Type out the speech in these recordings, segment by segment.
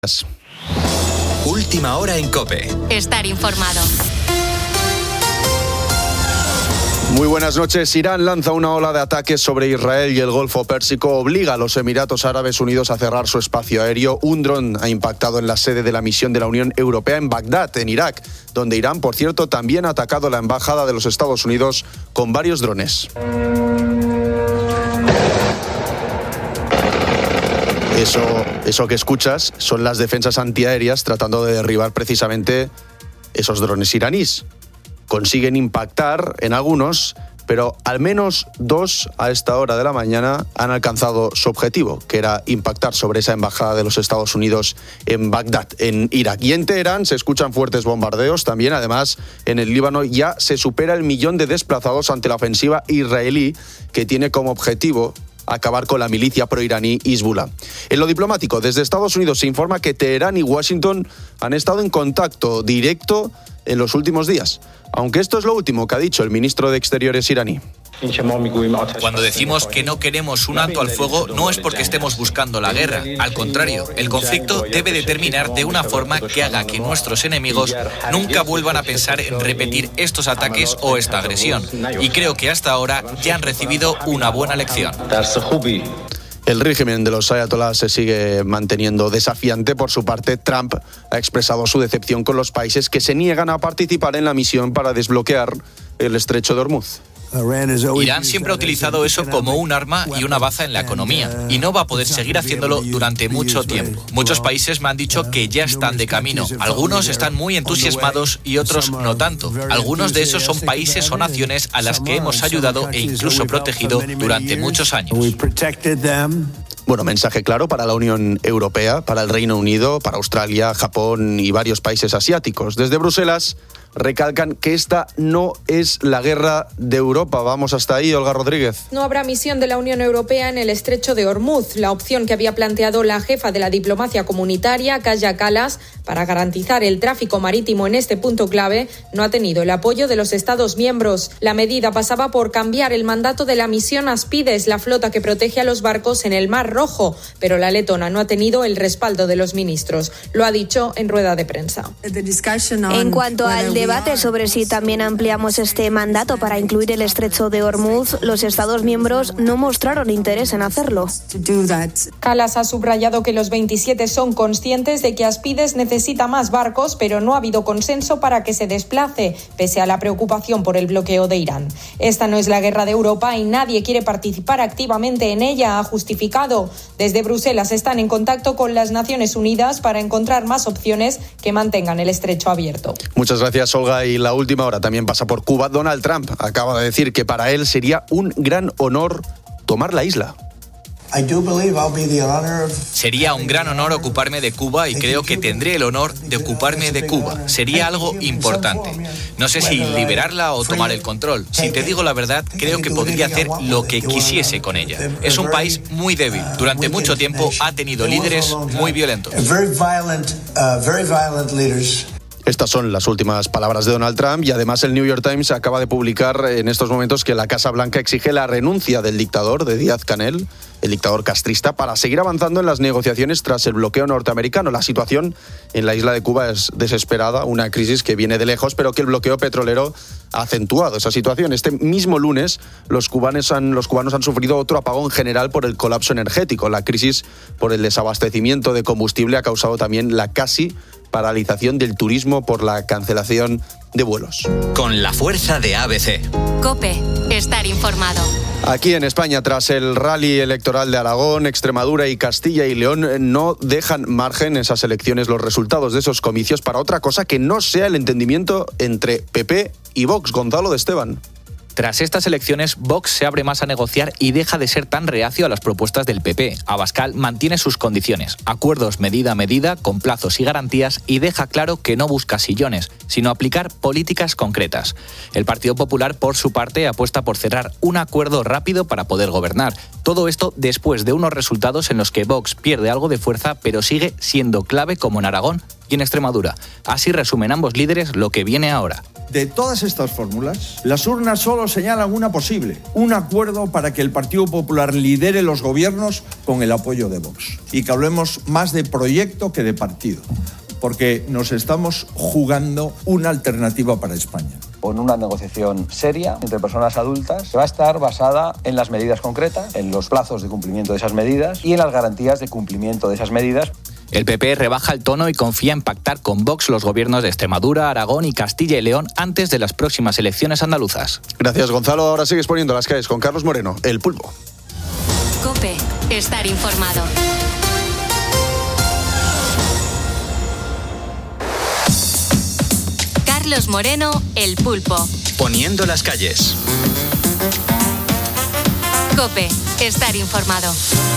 Última hora en COPE. Estar informado. Muy buenas noches. Irán lanza una ola de ataques sobre Israel y el Golfo Pérsico obliga a los Emiratos Árabes Unidos a cerrar su espacio aéreo. Un dron ha impactado en la sede de la misión de la Unión Europea en Bagdad, en Irak, donde Irán, por cierto, también ha atacado la embajada de los Estados Unidos con varios drones. Eso que escuchas son las defensas antiaéreas tratando de derribar precisamente esos drones iraníes. Consiguen impactar en algunos, pero al menos 2 a esta hora de la mañana han alcanzado su objetivo, que era impactar sobre esa embajada de los Estados Unidos en Bagdad, en Irak. Y en Teherán se escuchan fuertes bombardeos también. Además, en el Líbano ya se supera el 1.000.000 de desplazados ante la ofensiva israelí, que tiene como objetivo acabar con la milicia proiraní Hezbollah. En lo diplomático, desde Estados Unidos se informa que Teherán y Washington han estado en contacto directo en los últimos días, aunque esto es lo último que ha dicho el ministro de Exteriores iraní. Cuando decimos que no queremos un alto al fuego, no es porque estemos buscando la guerra. Al contrario, el conflicto debe de terminar de una forma que haga que nuestros enemigos nunca vuelvan a pensar en repetir estos ataques o esta agresión. Y creo que hasta ahora ya han recibido una buena lección. El régimen de los ayatolás se sigue manteniendo desafiante. Por su parte, Trump ha expresado su decepción con los países que se niegan a participar en la misión para desbloquear el estrecho de Hormuz. Irán siempre ha utilizado eso como un arma y una baza en la economía, y no va a poder seguir haciéndolo durante mucho tiempo. Muchos países me han dicho que ya están de camino. Algunos están muy entusiasmados y otros no tanto. Algunos de esos son países o naciones a las que hemos ayudado e incluso protegido durante muchos años. Bueno, mensaje claro para la Unión Europea, para el Reino Unido, para Australia, Japón y varios países asiáticos. Desde Bruselas recalcan que esta no es la guerra de Europa. Vamos hasta ahí, Olga Rodríguez. No habrá misión de la Unión Europea en el estrecho de Hormuz, la opción que había planteado la jefa de la diplomacia comunitaria, Kaja Kallas, para garantizar el tráfico marítimo en este punto clave, no ha tenido el apoyo de los Estados miembros. La medida pasaba por cambiar el mandato de la misión Aspides, la flota que protege a los barcos en el Mar Rojo, pero la letona no ha tenido el respaldo de los ministros. Lo ha dicho en rueda de prensa. En cuanto al debate sobre si también ampliamos este mandato para incluir el estrecho de Hormuz, los Estados miembros no mostraron interés en hacerlo. Kallas ha subrayado que los 27 son conscientes de que Aspides necesita más barcos, pero no ha habido consenso para que se desplace, pese a la preocupación por el bloqueo de Irán. Esta no es la guerra de Europa y nadie quiere participar activamente en ella, ha justificado. Desde Bruselas están en contacto con las Naciones Unidas para encontrar más opciones que mantengan el estrecho abierto. Muchas gracias, Olga. Y la última hora también pasa por Cuba. Donald Trump acaba de decir que para él sería un gran honor tomar la isla. Sería un gran honor ocuparme de Cuba y creo que tendré el honor de ocuparme de Cuba. Sería algo importante. No sé si liberarla o tomar el control. Si te digo la verdad, creo que podría hacer lo que quisiese con ella. Es un país muy débil. Durante mucho tiempo ha tenido líderes muy violentos. Estas son las últimas palabras de Donald Trump y además el New York Times acaba de publicar en estos momentos que la Casa Blanca exige la renuncia del dictador, de Díaz-Canel, el dictador castrista, para seguir avanzando en las negociaciones tras el bloqueo norteamericano. La situación en la isla de Cuba es desesperada, una crisis que viene de lejos, pero que el bloqueo petrolero ha acentuado esa situación. Este mismo lunes, los cubanos han sufrido otro apagón general por el colapso energético. La crisis por el desabastecimiento de combustible ha causado también la casi paralización del turismo por la cancelación de vuelos. Con la fuerza de ABC. COPE. Estar informado. Aquí en España, tras el rally electoral de Aragón, Extremadura y Castilla y León, no dejan margen esas elecciones, los resultados de esos comicios, para otra cosa que no sea el entendimiento entre PP y Vox. Gonzalo de Esteban. Tras estas elecciones, Vox se abre más a negociar y deja de ser tan reacio a las propuestas del PP. Abascal mantiene sus condiciones, acuerdos medida a medida, con plazos y garantías, y deja claro que no busca sillones, sino aplicar políticas concretas. El Partido Popular, por su parte, apuesta por cerrar un acuerdo rápido para poder gobernar. Todo esto después de unos resultados en los que Vox pierde algo de fuerza, pero sigue siendo clave, como en Aragón y en Extremadura. Así resumen ambos líderes lo que viene ahora. De todas estas fórmulas, las urnas solo señalan una posible: un acuerdo para que el Partido Popular lidere los gobiernos con el apoyo de Vox. Y que hablemos más de proyecto que de partido, porque nos estamos jugando una alternativa para España. Con una negociación seria entre personas adultas que va a estar basada en las medidas concretas, en los plazos de cumplimiento de esas medidas y en las garantías de cumplimiento de esas medidas. El PP rebaja el tono y confía en pactar con Vox los gobiernos de Extremadura, Aragón y Castilla y León antes de las próximas elecciones andaluzas. Gracias, Gonzalo. Ahora sigues poniendo las calles con Carlos Moreno, El Pulpo. COPE. Estar informado. Carlos Moreno, El Pulpo. Poniendo las calles. COPE. Estar informado.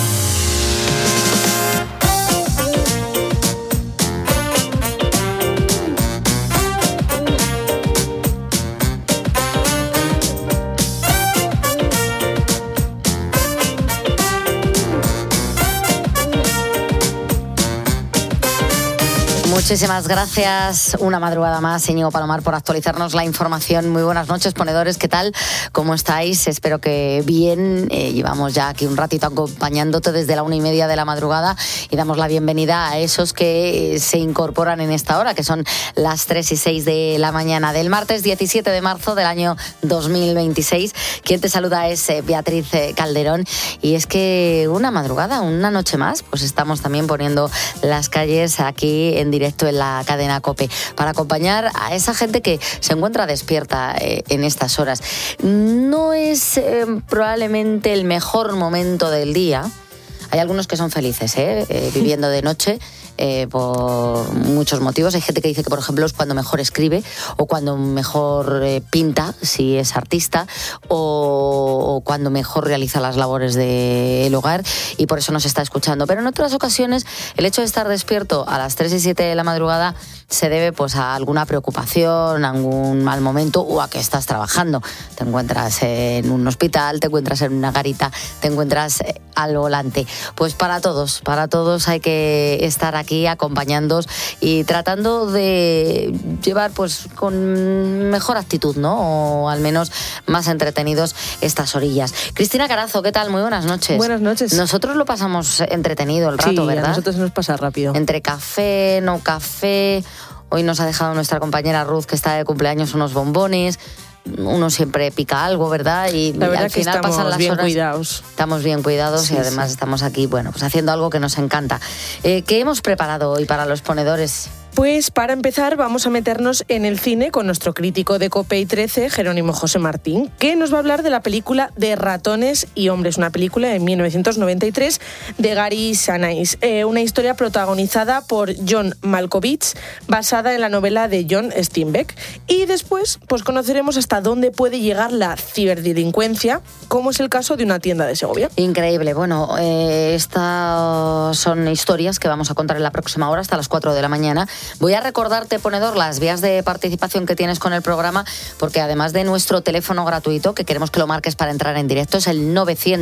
Muchísimas gracias. Una madrugada más, Íñigo Palomar, por actualizarnos la información. Muy buenas noches, ponedores. ¿Qué tal? ¿Cómo estáis? Espero que bien. Llevamos ya aquí un ratito acompañándote desde la 1:30 de la madrugada y damos la bienvenida a esos que se incorporan en esta hora, que son las 3:06 de la mañana del martes 17 de marzo del año 2026. Quien te saluda es Beatriz Calderón. Y es que una madrugada, una noche más, pues estamos también poniendo las calles aquí en directo en la cadena COPE, para acompañar a esa gente que se encuentra despierta en estas horas. No es probablemente el mejor momento del día. Hay algunos que son felices viviendo de noche. Por muchos motivos. Hay gente que dice que, por ejemplo, es cuando mejor escribe o cuando mejor pinta, si es artista, o cuando mejor realiza las labores del hogar, y por eso nos está escuchando. Pero en otras ocasiones el hecho de estar despierto a las 3 y 7 de la madrugada se debe pues a alguna preocupación, a algún mal momento, o a que estás trabajando. Te encuentras en un hospital, te encuentras en una garita, te encuentras al volante. Pues para todos hay que estar aquí acompañándoos y tratando de llevar pues con mejor actitud, ¿no? O al menos más entretenidos estas orillas. Cristina Carazo, ¿qué tal? Muy buenas noches. Buenas noches. Nosotros lo pasamos entretenido el rato, sí, ¿verdad? A nosotros se nos pasa rápido. Entre café, no café. Hoy nos ha dejado nuestra compañera Ruth, que está de cumpleaños, unos bombones. Uno siempre pica algo, ¿verdad? Y la verdad al final que pasan las bien horas. Cuidados. Estamos bien cuidados, sí, y además estamos aquí, bueno, pues haciendo algo que nos encanta. ¿Qué hemos preparado hoy para los ponedores? Pues para empezar vamos a meternos en el cine con nuestro crítico de COPE y 13, Jerónimo José Martín, que nos va a hablar de la película de Ratones y Hombres, una película de 1993 de Gary Sinise, una historia protagonizada por John Malkovich, basada en la novela de John Steinbeck. Y después pues conoceremos hasta dónde puede llegar la ciberdelincuencia, como es el caso de una tienda de Segovia. Increíble. Bueno, estas son historias que vamos a contar en la próxima hora hasta las 4 de la mañana. Voy a recordarte, ponedor, las vías de participación que tienes con el programa, porque además de nuestro teléfono gratuito, que queremos que lo marques para entrar en directo, es el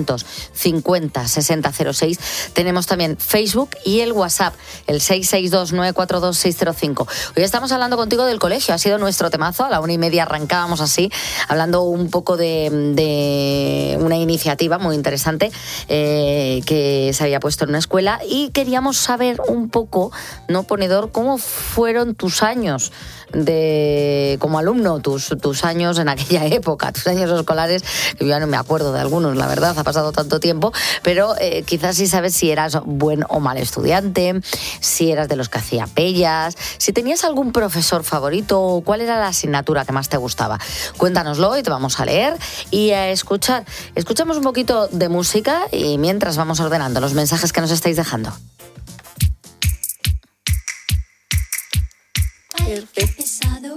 950-6006, tenemos también Facebook y el WhatsApp, el 662-942-605. Hoy estamos hablando contigo del colegio, ha sido nuestro temazo, a la 1:30 arrancábamos así, hablando un poco de una iniciativa muy interesante que se había puesto en una escuela, y queríamos saber un poco, ¿no, ponedor, cómo fueron tus años como alumno, tus años en aquella época, tus años escolares, que yo no me acuerdo de algunos, la verdad, ha pasado tanto tiempo, pero quizás sí sabes si eras buen o mal estudiante, si eras de los que hacía pellas, si tenías algún profesor favorito, o cuál era la asignatura que más te gustaba. Cuéntanoslo y te vamos a leer y a escuchar. Escuchamos un poquito de música y mientras vamos ordenando los mensajes que nos estáis dejando. Ay, qué pesado,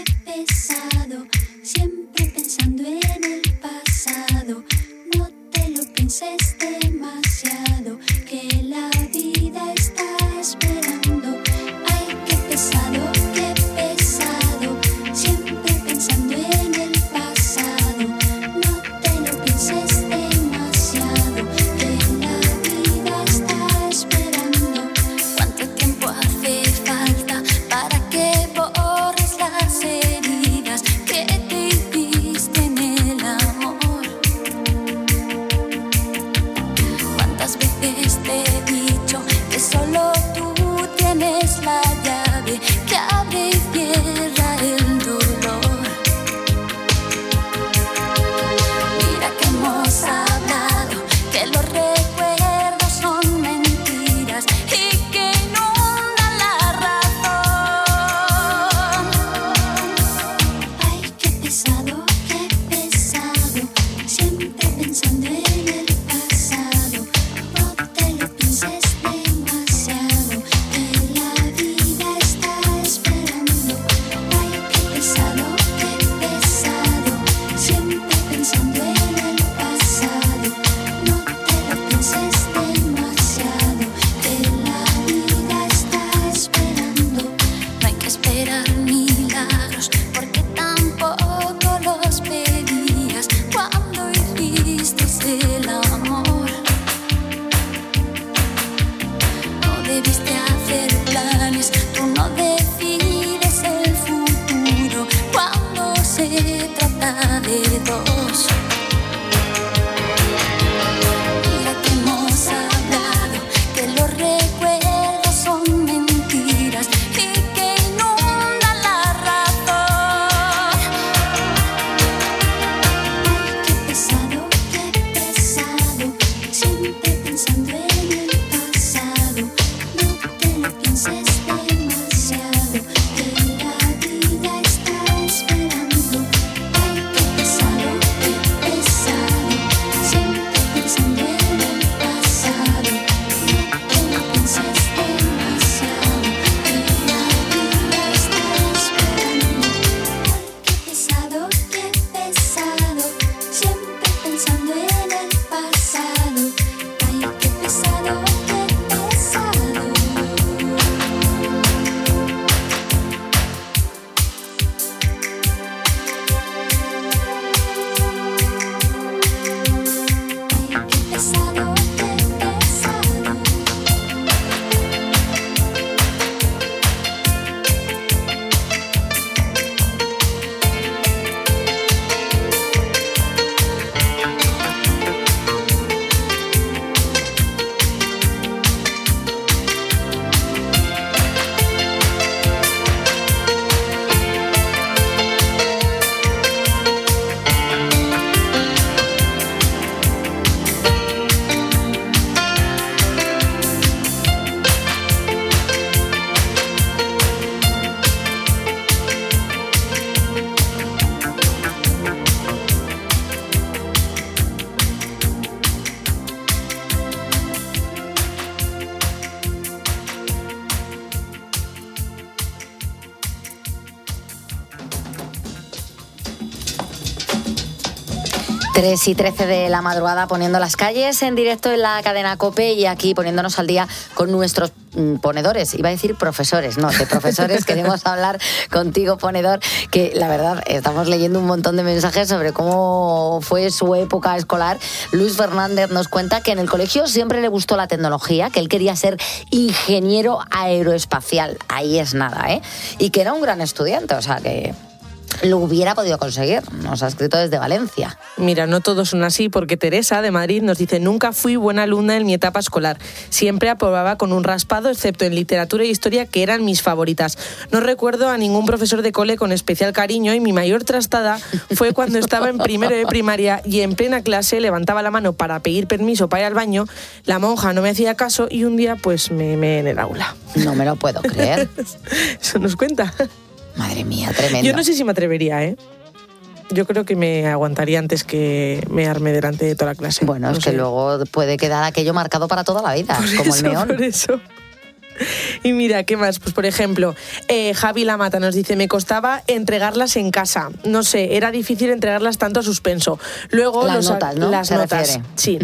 siempre pensando en el pasado. No te lo pienses demasiado, que la vida está esperando. Ay, qué pesado, siempre pensando en el pasado. No te lo pienses demasiado, que la vida está esperando. ¿Cuánto tiempo hace falta para que borres las heridas? decisiones, tú no decides el futuro cuando se trata de dos. Mira que hemos hablado, que los recuerdos son mentiras y que inundan la razón. Ay, qué pesado, siempre pensando en el pasado. No te lo pienses demasiado, que la vida está esperando. Ay, qué pesado, siempre pensando en el pasado. No te lo pienses demasiado, que la vida está esperando. Ay, qué pesado, siempre pensando en el pasado. Ay, qué pesado, qué pesado. Ay, qué pesado, qué pesado. 3:13 de la madrugada, poniendo las calles en directo en la cadena COPE y aquí poniéndonos al día con nuestros ponedores. Iba a decir profesores, no, de profesores queremos hablar contigo, ponedor, que la verdad estamos leyendo un montón de mensajes sobre cómo fue su época escolar. Luis Fernández nos cuenta que en el colegio siempre le gustó la tecnología, que él quería ser ingeniero aeroespacial. Ahí es nada, ¿eh? Y que era un gran estudiante, o sea que lo hubiera podido conseguir. Nos ha escrito desde Valencia. Mira, no todos son así, porque Teresa de Madrid nos dice: nunca fui buena alumna en mi etapa escolar. Siempre aprobaba con un raspado, excepto en literatura e historia, que eran mis favoritas. No recuerdo a ningún profesor de cole con especial cariño y mi mayor trastada fue cuando estaba en primero de primaria y en plena clase levantaba la mano para pedir permiso para ir al baño. La monja no me hacía caso y un día pues me meé en el aula. No me lo puedo creer. Eso nos cuenta. Madre mía, tremendo. Yo no sé si me atrevería, ¿eh? Yo creo que me aguantaría antes que mearme delante de toda la clase. Bueno, no es que luego puede quedar aquello marcado para toda la vida, como el meón. Por eso. Y mira, ¿qué más? Pues por ejemplo, Javi Lamata nos dice: me costaba entregarlas en casa. No sé, era difícil entregarlas tanto a suspenso. Luego las notas, ¿no? Las notas, sí.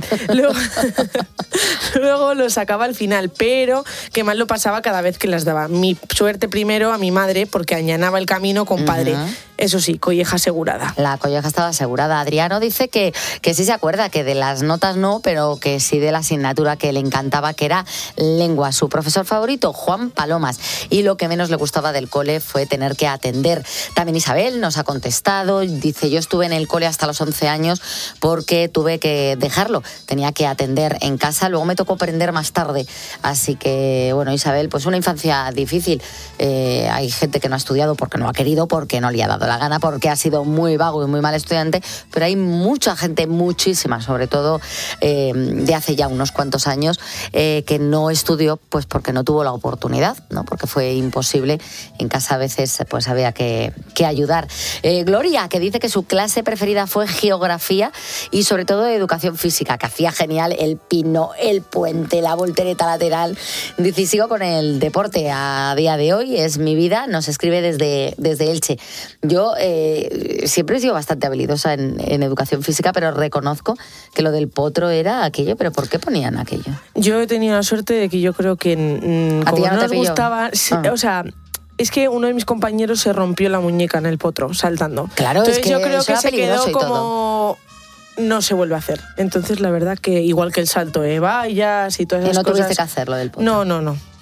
Luego lo sacaba al final, pero que mal lo pasaba cada vez que las daba. Mi suerte primero a mi madre, porque allanaba el camino con padre. Eso sí, colleja asegurada. La colleja estaba asegurada. Adriano dice que sí se acuerda, que de las notas no, pero que sí de la asignatura que le encantaba, que era lengua. Su profesor favorito, Juan Palomas. Y lo que menos le gustaba del cole fue tener que atender. También Isabel nos ha contestado. Dice: yo estuve en el cole hasta los 11 años porque tuve que dejarlo. Tenía que atender en casa. Luego me tocó aprender más tarde. Así que, bueno, Isabel, pues una infancia difícil. Hay gente que no ha estudiado porque no ha querido, porque no le ha dado la gana, porque ha sido muy vago y muy mal estudiante, pero hay mucha gente, muchísima, sobre todo de hace ya unos cuantos años, que no estudió pues porque no tuvo la oportunidad, ¿no? Porque fue imposible. En casa a veces pues había que ayudar. Gloria, que dice que su clase preferida fue geografía y sobre todo educación física, que hacía genial el pino, el puente, la voltereta lateral. Dice: y sigo con el deporte a día de hoy, es mi vida. Nos escribe desde Elche. Yo siempre he sido bastante habilidosa en educación física, pero reconozco que lo del potro era aquello. ¿Pero por qué ponían aquello? Yo he tenido la suerte de que yo creo que como no nos gustaba, o sea, es que uno de mis compañeros se rompió la muñeca en el potro saltando. Claro, entonces es que yo creo que se quedó como todo. No se vuelve a hacer. Entonces la verdad que igual que el salto de vallas y todas esas no cosas. tuviste que hacerlo del potro. No.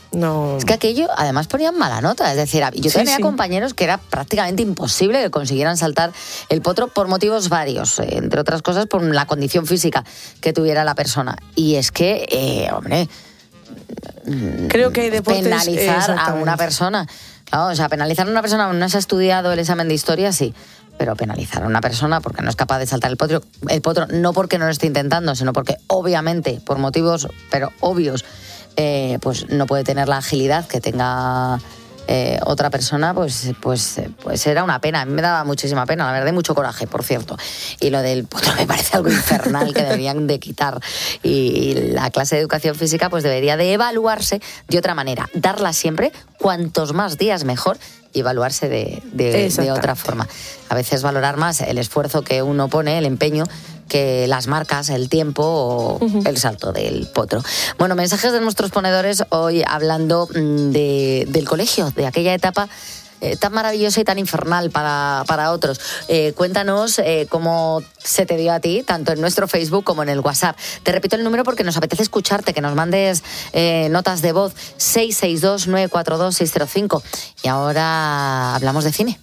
No. Es que aquello, además, ponían mala nota. Es decir, yo tenía compañeros que era prácticamente imposible que consiguieran saltar el potro por motivos varios. Entre otras cosas, por la condición física que tuviera la persona. Y es que, hombre, creo que hay deportes... penalizar a una persona. Claro, o sea, penalizar a una persona no se ha estudiado el examen de historia, sí. Pero penalizar a una persona porque no es capaz de saltar el potro, no porque no lo esté intentando, sino porque obviamente, por motivos, pero obvios, pues no puede tener la agilidad que tenga otra persona, pues era una pena. A mí me daba muchísima pena, la verdad, y mucho coraje, por cierto. Y lo del potro me parece algo infernal que deberían de quitar. Y la clase de educación física pues debería de evaluarse de otra manera. Darla siempre, cuantos más días mejor, y evaluarse de otra forma. A veces valorar más el esfuerzo que uno pone, el empeño, que las marcas, el tiempo o el salto del potro. Bueno, mensajes de nuestros ponedores hoy hablando del colegio, de aquella etapa tan maravillosa y tan infernal para otros. Cuéntanos cómo se te dio a ti, tanto en nuestro Facebook como en el WhatsApp. Te repito el número porque nos apetece escucharte, que nos mandes notas de voz, 662-942-605. Y ahora hablamos de cine.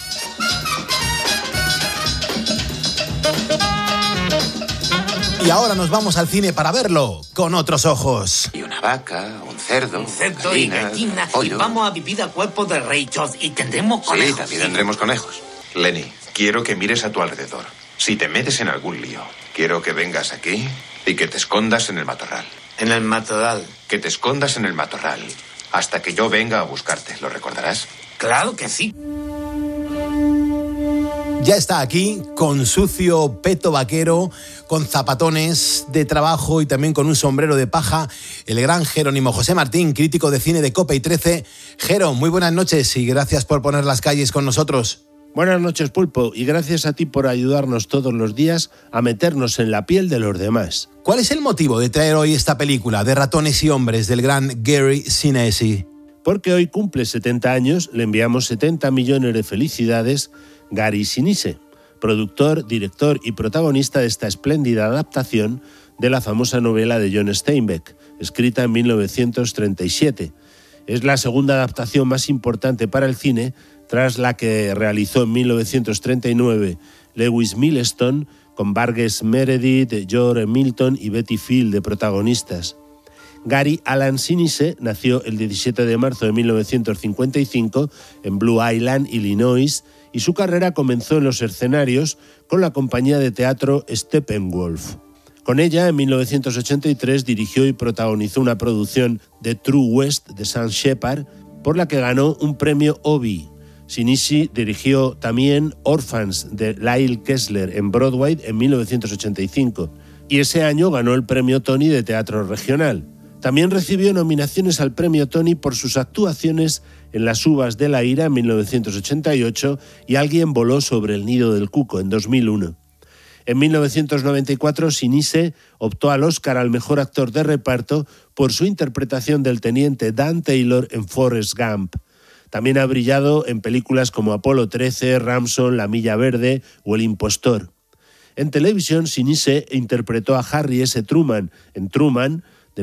Y ahora nos vamos al cine para verlo con otros ojos. Y una vaca, un cerdo y gallina. Y vamos a vivir a cuerpo de reyes y tendremos conejos. Sí, también tendremos conejos. Lenny, quiero que mires a tu alrededor. Si te metes en algún lío, quiero que vengas aquí y que te escondas en el matorral. ¿En el matorral? Que te escondas en el matorral hasta que yo venga a buscarte. ¿Lo recordarás? Claro que sí. Ya está aquí, con sucio peto vaquero, con zapatones de trabajo y también con un sombrero de paja, el gran Jerónimo José Martín, crítico de cine de COPE y 13. Jero, muy buenas noches y gracias por poner las calles con nosotros. Buenas noches, Pulpo, y gracias a ti por ayudarnos todos los días a meternos en la piel de los demás. ¿Cuál es el motivo de traer hoy esta película de ratones y hombres del gran Gary Sinise? Porque hoy cumple 70 años, le enviamos 70 millones de felicidades Gary Sinise, productor, director y protagonista de esta espléndida adaptación de la famosa novela de John Steinbeck, escrita en 1937. Es la segunda adaptación más importante para el cine, tras la que realizó en 1939 Lewis Milestone, con Burgess Meredith, George Milton y Betty Field de protagonistas. Gary Alan Sinise nació el 17 de marzo de 1955 en Blue Island, Illinois, y su carrera comenzó en los escenarios con la compañía de teatro Steppenwolf. Con ella, en 1983, dirigió y protagonizó una producción de True West de Sam Shepard, por la que ganó un premio Obie. Sinise dirigió también Orphans de Lyle Kessler en Broadway en 1985, y ese año ganó el premio Tony de Teatro Regional. También recibió nominaciones al premio Tony por sus actuaciones en Las uvas de la ira en 1988 y Alguien voló sobre el nido del cuco en 2001. En 1994, Sinise optó al Oscar al mejor actor de reparto por su interpretación del teniente Dan Taylor en Forrest Gump. También ha brillado en películas como Apolo 13, Ramson, La milla verde o El impostor. En televisión, Sinise interpretó a Harry S. Truman en Truman, de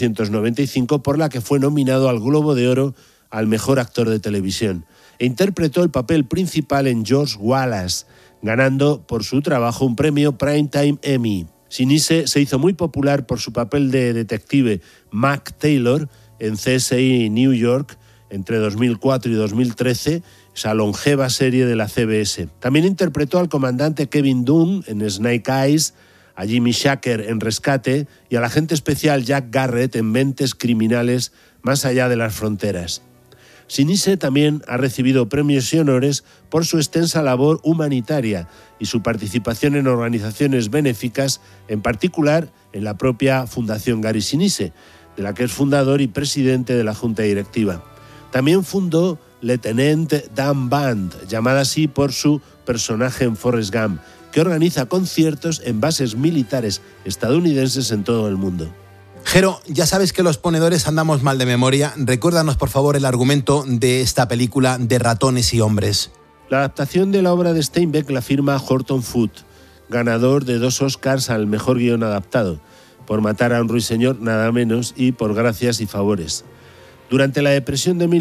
1995, por la que fue nominado al Globo de Oro al mejor actor de televisión, e interpretó el papel principal en George Wallace, ganando por su trabajo un premio Primetime Emmy. Sinise se hizo muy popular por su papel de detective Mac Taylor en CSI New York entre 2004 y 2013, esa longeva serie de la CBS. También interpretó al comandante Kevin Dunn en Snake Eyes, a Jimmy Shaker en Rescate y al agente especial Jack Garrett en Mentes criminales más allá de las fronteras. Sinise también ha recibido premios y honores por su extensa labor humanitaria y su participación en organizaciones benéficas, en particular en la propia Fundación Gary Sinise, de la que es fundador y presidente de la Junta Directiva. También fundó Lieutenant Dan Band, llamada así por su personaje en Forrest Gump, que organiza conciertos en bases militares estadounidenses en todo el mundo. Jero, ya sabes que los ponedores andamos mal de memoria. Recuérdanos, por favor, el argumento de esta película de ratones y hombres. La adaptación de la obra de Steinbeck la firma Horton Foote, ganador de 2 Oscars al mejor guión adaptado, por Matar a un ruiseñor nada menos y por Gracias y favores. Durante la depresión de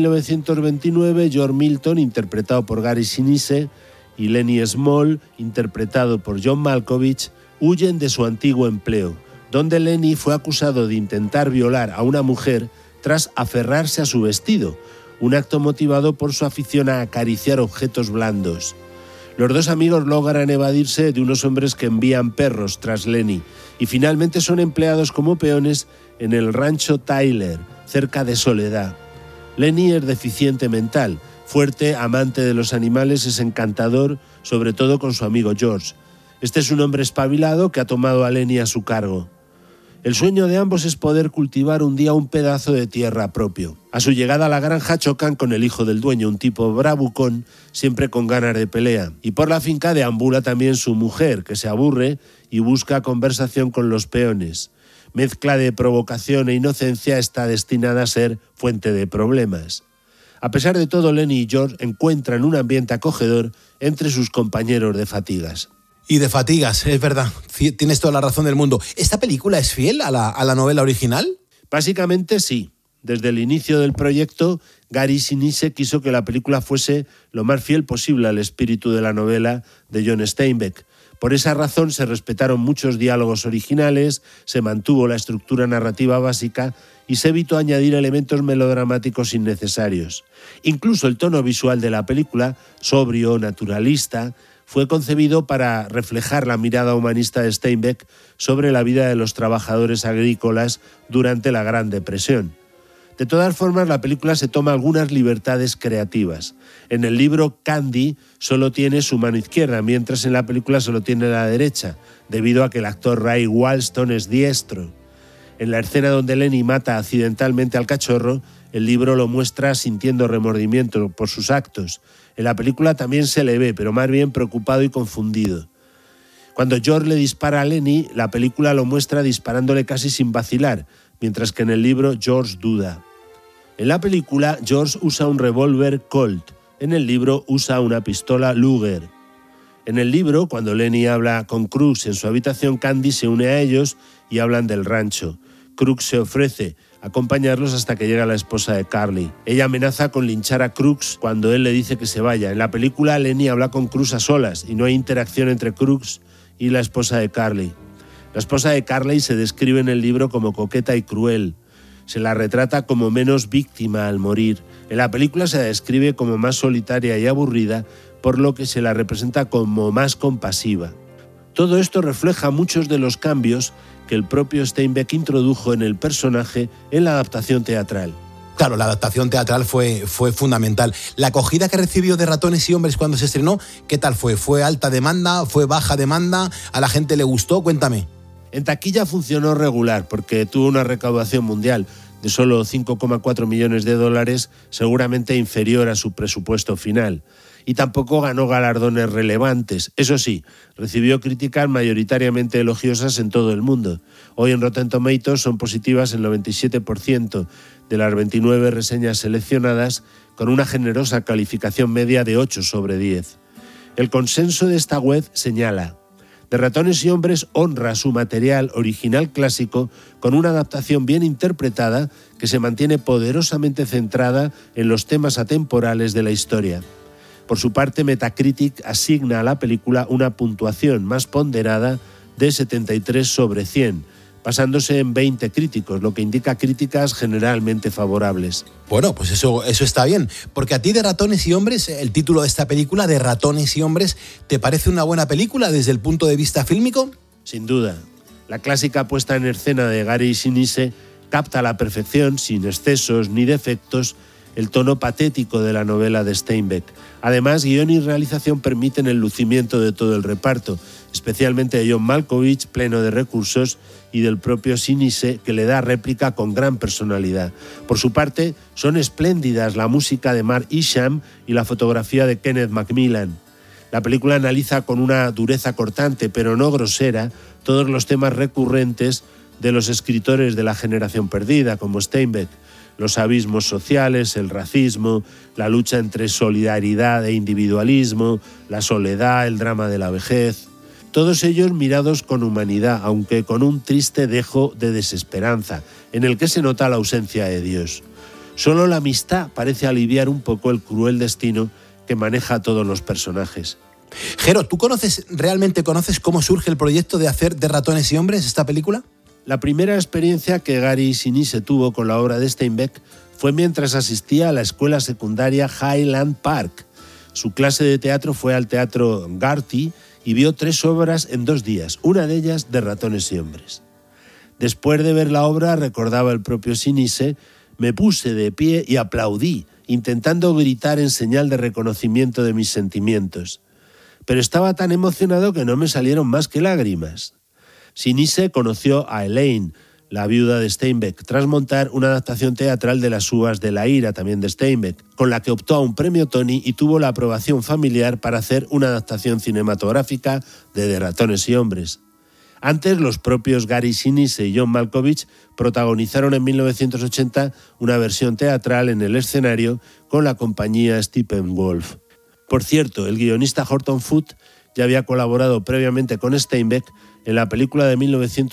1929, George Milton, interpretado por Gary Sinise, y Lenny Small, interpretado por John Malkovich, huyen de su antiguo empleo, donde Lenny fue acusado de intentar violar a una mujer tras aferrarse a su vestido, un acto motivado por su afición a acariciar objetos blandos. Los dos amigos logran evadirse de unos hombres que envían perros tras Lenny y finalmente son empleados como peones en el rancho Tyler, cerca de Soledad. Lenny es deficiente mental, fuerte, amante de los animales, es encantador, sobre todo con su amigo George. Este es un hombre espabilado que ha tomado a Lenny a su cargo. El sueño de ambos es poder cultivar un día un pedazo de tierra propio. A su llegada a la granja chocan con el hijo del dueño, un tipo bravucón, siempre con ganas de pelea. Y por la finca deambula también su mujer, que se aburre y busca conversación con los peones. Mezcla de provocación e inocencia está destinada a ser fuente de problemas. A pesar de todo, Lenny y George encuentran un ambiente acogedor entre sus compañeros de fatigas. Y de fatigas, es verdad, tienes toda la razón del mundo. ¿Esta película es fiel a la novela original? Básicamente sí. Desde el inicio del proyecto, Gary Sinise quiso que la película fuese lo más fiel posible al espíritu de la novela de John Steinbeck. Por esa razón se respetaron muchos diálogos originales, se mantuvo la estructura narrativa básica y se evitó añadir elementos melodramáticos innecesarios. Incluso el tono visual de la película, sobrio, naturalista, fue concebido para reflejar la mirada humanista de Steinbeck sobre la vida de los trabajadores agrícolas durante la Gran Depresión. De todas formas, la película se toma algunas libertades creativas. En el libro, Candy solo tiene su mano izquierda, mientras en la película solo tiene la derecha, debido a que el actor Ray Walston es diestro. En la escena donde Lenny mata accidentalmente al cachorro, el libro lo muestra sintiendo remordimiento por sus actos. En la película también se le ve, pero más bien preocupado y confundido. Cuando George le dispara a Lenny, la película lo muestra disparándole casi sin vacilar, mientras que en el libro George duda. En la película, George usa un revólver Colt. En el libro usa una pistola Luger. En el libro, cuando Lenny habla con Crooks en su habitación, Candy se une a ellos y hablan del rancho. Crooks se ofrece a acompañarlos hasta que llega la esposa de Carly. Ella amenaza con linchar a Crooks cuando él le dice que se vaya. En la película, Lenny habla con Crooks a solas y no hay interacción entre Crooks y la esposa de Carly. La esposa de Carly se describe en el libro como coqueta y cruel. Se la retrata como menos víctima al morir. En la película se la describe como más solitaria y aburrida, por lo que se la representa como más compasiva. Todo esto refleja muchos de los cambios que el propio Steinbeck introdujo en el personaje en la adaptación teatral. Claro, la adaptación teatral fue fundamental. La acogida que recibió de Ratones y Hombres cuando se estrenó, ¿qué tal fue? ¿Fue alta demanda? ¿Fue baja demanda? ¿A la gente le gustó? Cuéntame. En taquilla funcionó regular porque tuvo una recaudación mundial de solo $5,4 millones, seguramente inferior a su presupuesto final. Y tampoco ganó galardones relevantes. Eso sí, recibió críticas mayoritariamente elogiosas en todo el mundo. Hoy en Rotten Tomatoes son positivas el 97% de las 29 reseñas seleccionadas, con una generosa calificación media de 8 sobre 10. El consenso de esta web señala: de Ratones y Hombres honra su material original clásico con una adaptación bien interpretada que se mantiene poderosamente centrada en los temas atemporales de la historia. Por su parte, Metacritic asigna a la película una puntuación más ponderada de 73 sobre 100, basándose en 20 críticos, lo que indica críticas generalmente favorables. Bueno, pues eso está bien, porque a ti de Ratones y Hombres, el título de esta película, de Ratones y Hombres, ¿te parece una buena película desde el punto de vista fílmico? Sin duda. La clásica puesta en escena de Gary Sinise capta a la perfección, sin excesos ni defectos, el tono patético de la novela de Steinbeck. Además, guión y realización permiten el lucimiento de todo el reparto, especialmente de John Malkovich, pleno de recursos, y del propio Sinise, que le da réplica con gran personalidad. Por su parte, son espléndidas la música de Mark Isham y la fotografía de Kenneth Macmillan. La película analiza con una dureza cortante, pero no grosera, todos los temas recurrentes de los escritores de la generación perdida, como Steinbeck: los abismos sociales, el racismo, la lucha entre solidaridad e individualismo, la soledad, el drama de la vejez. Todos ellos mirados con humanidad, aunque con un triste dejo de desesperanza, en el que se nota la ausencia de Dios. Solo la amistad parece aliviar un poco el cruel destino que maneja a todos los personajes. Jero, ¿tú realmente conoces cómo surge el proyecto de hacer de Ratones y Hombres esta película? La primera experiencia que Gary Sinise tuvo con la obra de Steinbeck fue mientras asistía a la escuela secundaria Highland Park. Su clase de teatro fue al Teatro Garty y vio 3 obras en 2 días, una de ellas de Ratones y Hombres. Después de ver la obra, recordaba el propio Sinise, me puse de pie y aplaudí, intentando gritar en señal de reconocimiento de mis sentimientos. Pero estaba tan emocionado que no me salieron más que lágrimas. Sinise conoció a Elaine, la viuda de Steinbeck, tras montar una adaptación teatral de Las uvas de la ira, también de Steinbeck, con la que optó a un premio Tony y tuvo la aprobación familiar para hacer una adaptación cinematográfica de Ratones y Hombres. Antes, los propios Gary Sinise y John Malkovich protagonizaron en 1980 una versión teatral en el escenario con la compañía Steppenwolf. Por cierto, el guionista Horton Foote ya había colaborado previamente con Steinbeck en la película de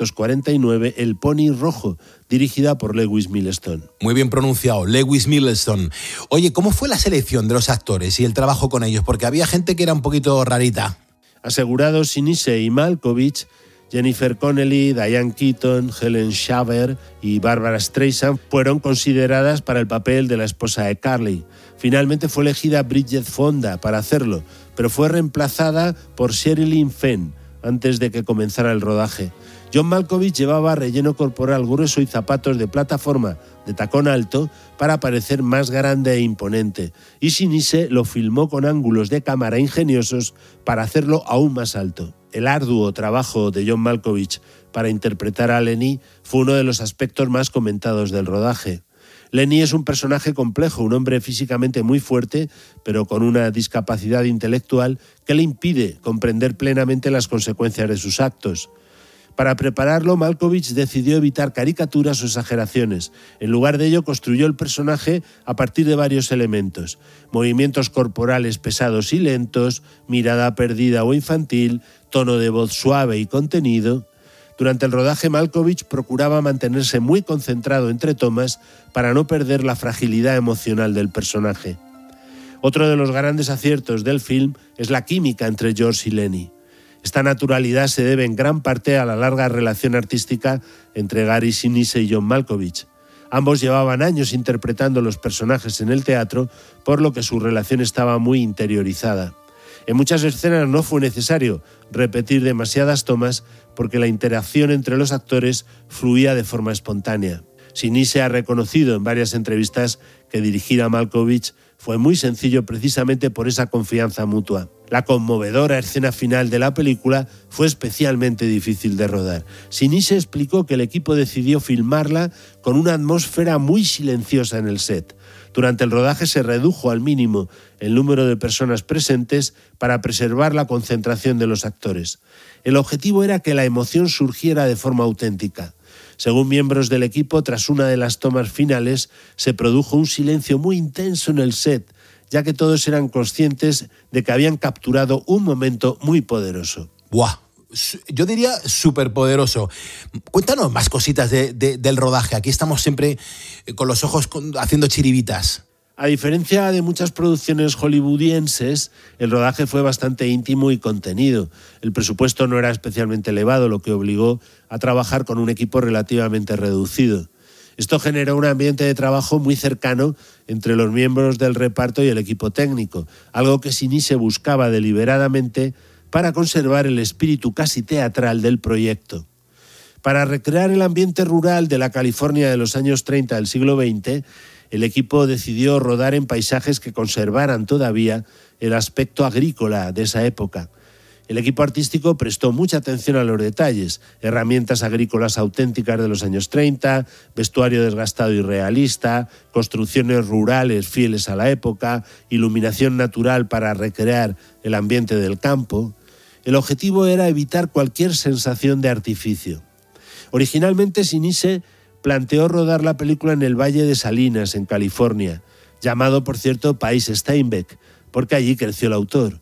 1949 El Pony Rojo, dirigida por Lewis Milestone. Muy bien pronunciado, Lewis Milestone. Oye, ¿cómo fue la selección de los actores y el trabajo con ellos? Porque había gente que era un poquito rarita. Asegurados Sinise y Malkovich, Jennifer Connelly, Diane Keaton, Helen Shaver y Barbara Streisand fueron consideradas para el papel de la esposa de Carly. Finalmente fue elegida Bridget Fonda para hacerlo, pero fue reemplazada por Sherilyn Fenn antes de que comenzara el rodaje. John Malkovich llevaba relleno corporal grueso y zapatos de plataforma de tacón alto para parecer más grande e imponente, y Sinise lo filmó con ángulos de cámara ingeniosos para hacerlo aún más alto. El arduo trabajo de John Malkovich para interpretar a Lenny fue uno de los aspectos más comentados del rodaje. Lenny es un personaje complejo, un hombre físicamente muy fuerte, pero con una discapacidad intelectual que le impide comprender plenamente las consecuencias de sus actos. Para prepararlo, Malkovich decidió evitar caricaturas o exageraciones. En lugar de ello, construyó el personaje a partir de varios elementos: movimientos corporales pesados y lentos, mirada perdida o infantil, tono de voz suave y contenido. Durante el rodaje, Malkovich procuraba mantenerse muy concentrado entre tomas para no perder la fragilidad emocional del personaje. Otro de los grandes aciertos del film es la química entre George y Lenny. Esta naturalidad se debe en gran parte a la larga relación artística entre Gary Sinise y John Malkovich. Ambos llevaban años interpretando los personajes en el teatro, por lo que su relación estaba muy interiorizada. En muchas escenas no fue necesario repetir demasiadas tomas porque la interacción entre los actores fluía de forma espontánea. Sinise ha reconocido en varias entrevistas que dirigir a Malkovich fue muy sencillo precisamente por esa confianza mutua. La conmovedora escena final de la película fue especialmente difícil de rodar. Sinise explicó que el equipo decidió filmarla con una atmósfera muy silenciosa en el set. Durante el rodaje se redujo al mínimo el número de personas presentes para preservar la concentración de los actores. El objetivo era que la emoción surgiera de forma auténtica. Según miembros del equipo, tras una de las tomas finales, se produjo un silencio muy intenso en el set, ya que todos eran conscientes de que habían capturado un momento muy poderoso. ¡Buah! Yo diría superpoderoso. Cuéntanos más cositas del rodaje. Aquí estamos siempre con los ojos haciendo chiribitas. A diferencia de muchas producciones hollywoodienses, el rodaje fue bastante íntimo y contenido. El presupuesto no era especialmente elevado, lo que obligó a trabajar con un equipo relativamente reducido. Esto generó un ambiente de trabajo muy cercano entre los miembros del reparto y el equipo técnico, algo que Sinise buscaba deliberadamente para conservar el espíritu casi teatral del proyecto. Para recrear el ambiente rural de la California de los años 30 del siglo XX, el equipo decidió rodar en paisajes que conservaran todavía el aspecto agrícola de esa época. El equipo artístico prestó mucha atención a los detalles: herramientas agrícolas auténticas de los años 30, vestuario desgastado y realista, construcciones rurales fieles a la época, iluminación natural para recrear el ambiente del campo. El objetivo era evitar cualquier sensación de artificio. Originalmente, Sinise planteó rodar la película en el Valle de Salinas, en California, llamado, por cierto, País Steinbeck, porque allí creció el autor.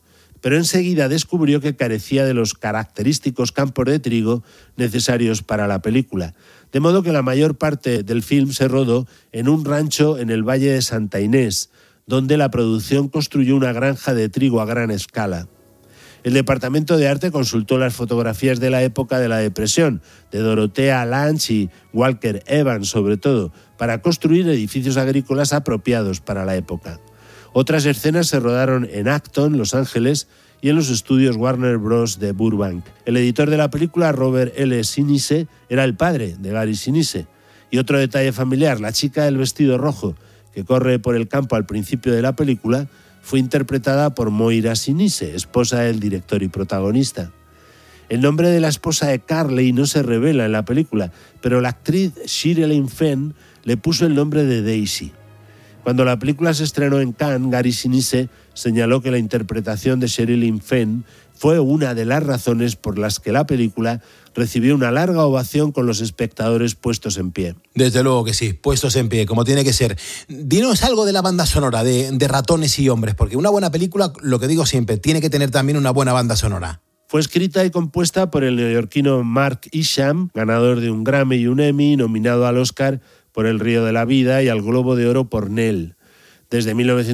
pero enseguida descubrió que carecía de los característicos campos de trigo necesarios para la película, de modo que la mayor parte del film se rodó en un rancho en el Valle de Santa Inés, donde la producción construyó una granja de trigo a gran escala. El Departamento de Arte consultó las fotografías de la época de la Depresión, de Dorothea Lange y Walker Evans sobre todo, para construir edificios agrícolas apropiados para la época. Otras escenas se rodaron en Acton, Los Ángeles, y en los estudios Warner Bros. De Burbank. El editor de la película, Robert L. Sinise, era el padre de Gary Sinise. Y otro detalle familiar, la chica del vestido rojo, que corre por el campo al principio de la película, fue interpretada por Moira Sinise, esposa del director y protagonista. El nombre de la esposa de Carley no se revela en la película, pero la actriz Sherilyn Fenn le puso el nombre de Daisy. Cuando la película se estrenó en Cannes, Gary Sinise señaló que la interpretación de Sherilyn Fenn fue una de las razones por las que la película recibió una larga ovación con los espectadores puestos en pie. Desde luego que sí, puestos en pie, como tiene que ser. Dinos algo de la banda sonora de Ratones y Hombres, porque una buena película, lo que digo siempre, tiene que tener también una buena banda sonora. Fue escrita y compuesta por el neoyorquino Mark Isham, ganador de un Grammy y un Emmy, nominado al Oscar por El río de la vida y al Globo de Oro por Nell. Desde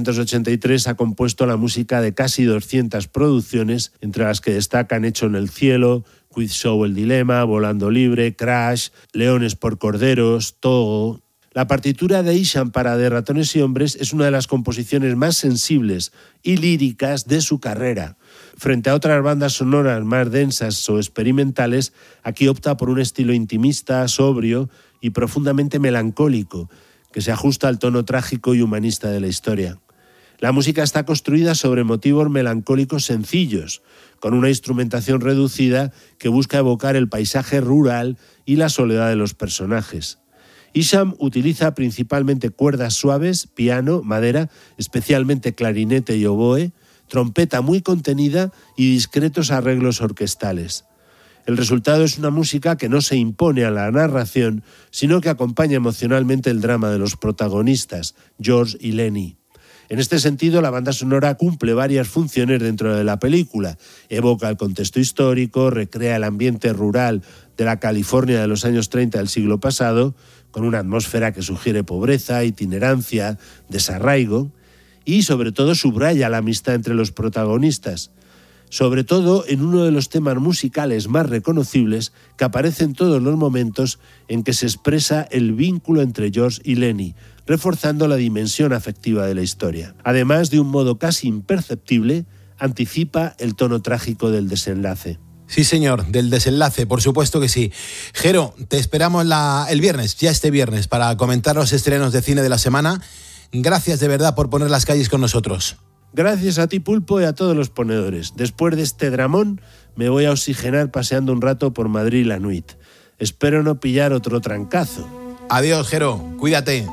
1983 ha compuesto la música de casi 200 producciones, entre las que destacan Hecho en el cielo, Quiz Show El dilema, Volando libre, Crash, Leones por corderos, Togo. La partitura de Isham para De ratones y hombres es una de las composiciones más sensibles y líricas de su carrera. Frente a otras bandas sonoras más densas o experimentales, aquí opta por un estilo intimista, sobrio y profundamente melancólico, que se ajusta al tono trágico y humanista de la historia. La música está construida sobre motivos melancólicos sencillos, con una instrumentación reducida que busca evocar el paisaje rural y la soledad de los personajes. Isham utiliza principalmente cuerdas suaves, piano, madera, especialmente clarinete y oboe, trompeta muy contenida y discretos arreglos orquestales. El resultado es una música que no se impone a la narración, sino que acompaña emocionalmente el drama de los protagonistas, George y Lenny. En este sentido, la banda sonora cumple varias funciones dentro de la película. Evoca el contexto histórico, recrea el ambiente rural de la California de los años 30 del siglo pasado, con una atmósfera que sugiere pobreza, itinerancia, desarraigo, y sobre todo subraya la amistad entre los protagonistas, sobre todo en uno de los temas musicales más reconocibles que aparece en todos los momentos en que se expresa el vínculo entre George y Lenny, reforzando la dimensión afectiva de la historia. Además, de un modo casi imperceptible, anticipa el tono trágico del desenlace. Sí, señor, del desenlace, por supuesto que sí. Jero, te esperamos el viernes, ya este viernes, para comentar los estrenos de cine de la semana. Gracias de verdad por poner las calles con nosotros. Gracias a ti, Pulpo, y a todos los ponedores. Después de este dramón, me voy a oxigenar paseando un rato por Madrid y la Nuit. Espero no pillar otro trancazo. Adiós, Jero. Cuídate.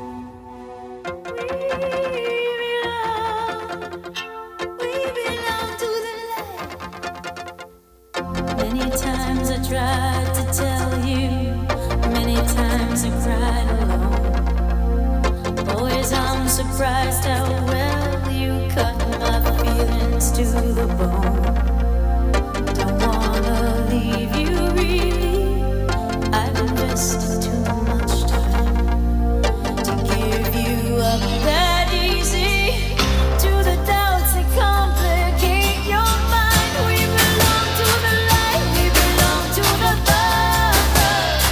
To the bone. Don't wanna leave you, really. I've invested too much time to give you up that easy. To the doubts that complicate your mind. We belong to the light, we belong to the dark.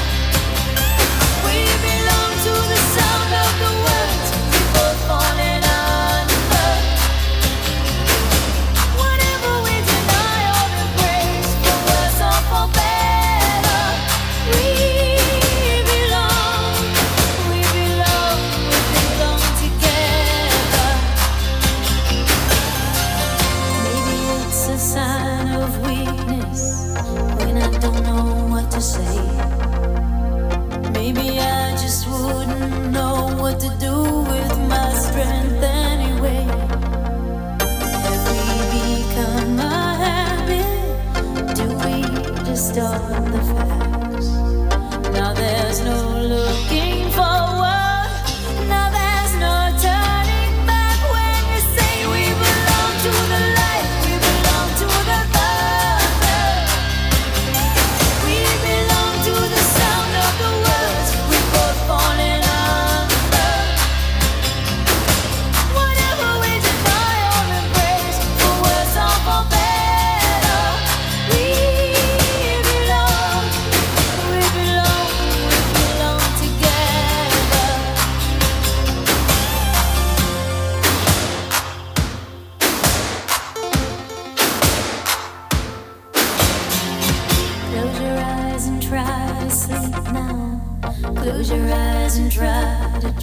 We belong to the sound of the words we both falling on.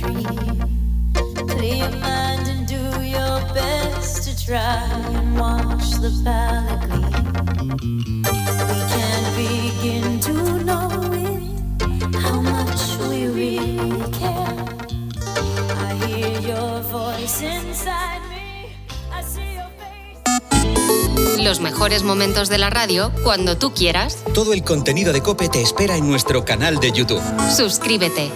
free. Clear your mind and do your best to try and wash the palate clean. We can't begin to know it, how much we really care. I hear your voice inside me, I see your face. Los mejores momentos de la radio cuando tú quieras. Todo el contenido de COPE te espera en nuestro canal de YouTube. Suscríbete.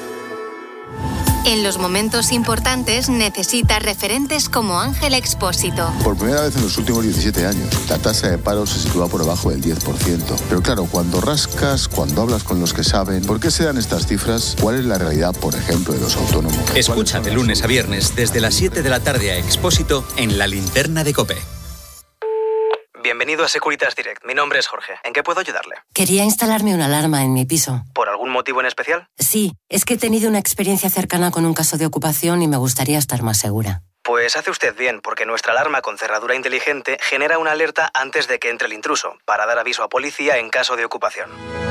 En los momentos importantes necesitas referentes como Ángel Expósito. Por primera vez en los últimos 17 años, la tasa de paro se sitúa por debajo del 10%. Pero claro, cuando rascas, cuando hablas con los que saben, ¿por qué se dan estas cifras? ¿Cuál es la realidad, por ejemplo, de los autónomos? Escucha de lunes a viernes desde las 7 de la tarde a Expósito en La Linterna de COPE. Bienvenido a Securitas Direct. Mi nombre es Jorge. ¿En qué puedo ayudarle? Quería instalarme una alarma en mi piso. ¿Por algún motivo en especial? Sí, es que he tenido una experiencia cercana con un caso de ocupación y me gustaría estar más segura. Pues hace usted bien, porque nuestra alarma con cerradura inteligente genera una alerta antes de que entre el intruso, para dar aviso a policía en caso de ocupación.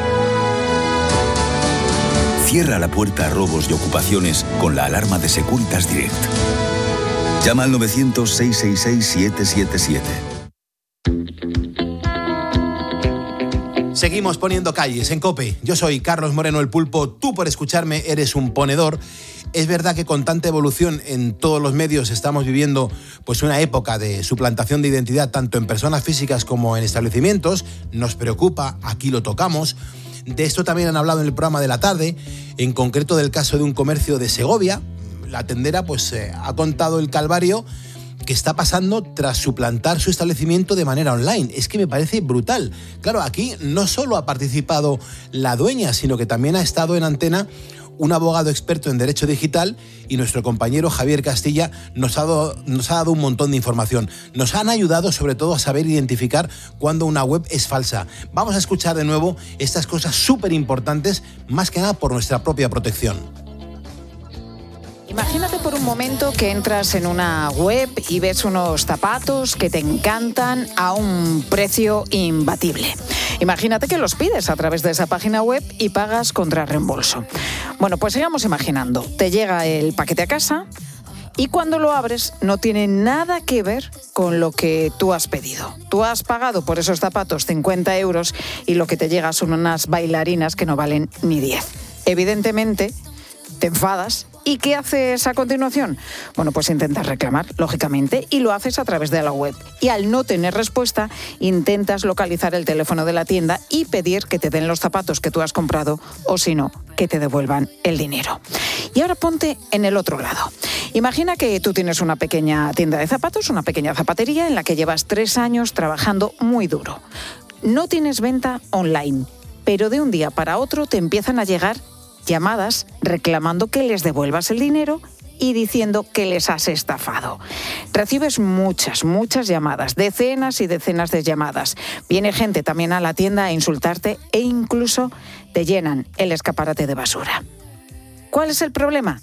Cierra la puerta a robos y ocupaciones con la alarma de Securitas Direct. Llama al 900-666-777. Seguimos poniendo calles en COPE. Yo soy Carlos Moreno el Pulpo. Tú, por escucharme, eres un ponedor. Es verdad que con tanta evolución en todos los medios estamos viviendo pues una época de suplantación de identidad tanto en personas físicas como en establecimientos. Nos preocupa, aquí lo tocamos. De esto también han hablado en el programa de la tarde, en concreto del caso de un comercio de Segovia. La tendera pues ha contado el calvario que está pasando tras suplantar su establecimiento de manera online. Es que me parece brutal. Claro, aquí no solo ha participado la dueña, sino que también ha estado en antena un abogado experto en derecho digital y nuestro compañero Javier Castilla nos ha dado un montón de información. Nos han ayudado sobre todo a saber identificar cuando una web es falsa. Vamos a escuchar de nuevo estas cosas súper importantes, más que nada por nuestra propia protección. Imagínate por un momento que entras en una web y ves unos zapatos que te encantan a un precio imbatible. Imagínate que los pides a través de esa página web y pagas contra reembolso. Bueno, pues sigamos imaginando. Te llega el paquete a casa y cuando lo abres no tiene nada que ver con lo que tú has pedido. Tú has pagado por esos zapatos 50 euros y lo que te llega son unas bailarinas que no valen ni 10. Evidentemente, te enfadas. ¿Y qué haces a continuación? Bueno, pues intentas reclamar, lógicamente, y lo haces a través de la web. Y al no tener respuesta, intentas localizar el teléfono de la tienda y pedir que te den los zapatos que tú has comprado o, si no, que te devuelvan el dinero. Y ahora ponte en el otro lado. Imagina que tú tienes una pequeña tienda de zapatos, una pequeña zapatería en la que llevas 3 años trabajando muy duro. No tienes venta online, pero de un día para otro te empiezan a llegar llamadas reclamando que les devuelvas el dinero y diciendo que les has estafado. Recibes muchas llamadas, decenas y decenas de llamadas. Viene gente también a la tienda a insultarte e incluso te llenan el escaparate de basura. ¿Cuál es el problema?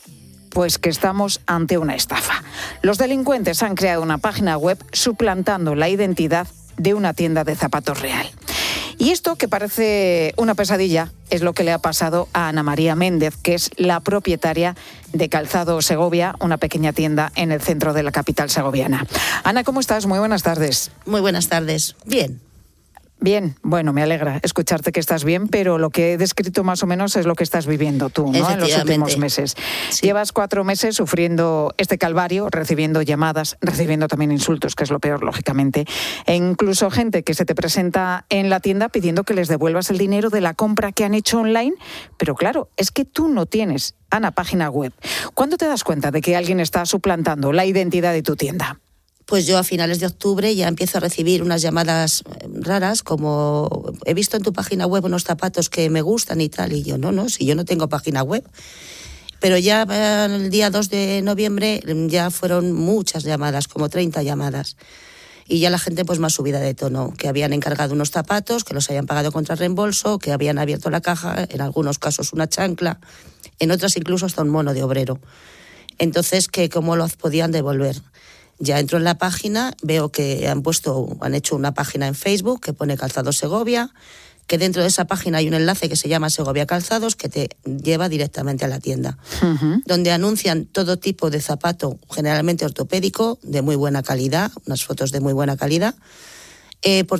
Pues que estamos ante una estafa. Los delincuentes han creado una página web suplantando la identidad de una tienda de zapatos real. Y esto, que parece una pesadilla, es lo que le ha pasado a Ana María Méndez, que es la propietaria de Calzado Segovia, una pequeña tienda en el centro de la capital segoviana. Ana, ¿cómo estás? Muy buenas tardes. Muy buenas tardes. Bien. Bien, bueno, me alegra escucharte que estás bien, pero lo que he descrito más o menos es lo que estás viviendo tú, ¿no? En los últimos meses. Sí. Llevas 4 meses sufriendo este calvario, recibiendo llamadas, recibiendo también insultos, que es lo peor, lógicamente, e incluso gente que se te presenta en la tienda pidiendo que les devuelvas el dinero de la compra que han hecho online, pero claro, es que tú no tienes, Ana, página web. ¿Cuándo te das cuenta de que alguien está suplantando la identidad de tu tienda? Pues yo a finales de octubre ya empiezo a recibir unas llamadas raras como he visto en tu página web unos zapatos que me gustan y tal. Y yo, no, si yo no tengo página web. Pero ya el día 2 de noviembre ya fueron muchas llamadas, como 30 llamadas. Y ya la gente pues más subida de tono, que habían encargado unos zapatos, que los habían pagado contra reembolso, que habían abierto la caja, en algunos casos una chancla, en otras incluso hasta un mono de obrero. Entonces, que cómo lo podían devolver. Ya entro en la página, veo que han hecho una página en Facebook que pone Calzado Segovia, que dentro de esa página hay un enlace que se llama Segovia Calzados, que te lleva directamente a la tienda, donde anuncian todo tipo de zapato, generalmente ortopédico, de muy buena calidad, unas fotos de muy buena calidad, por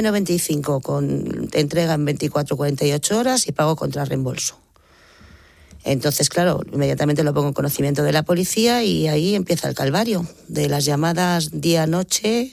39,95, te entrega en 24-48 horas y pago contra reembolso. Entonces, claro, inmediatamente lo pongo en conocimiento de la policía y ahí empieza el calvario de las llamadas día-noche,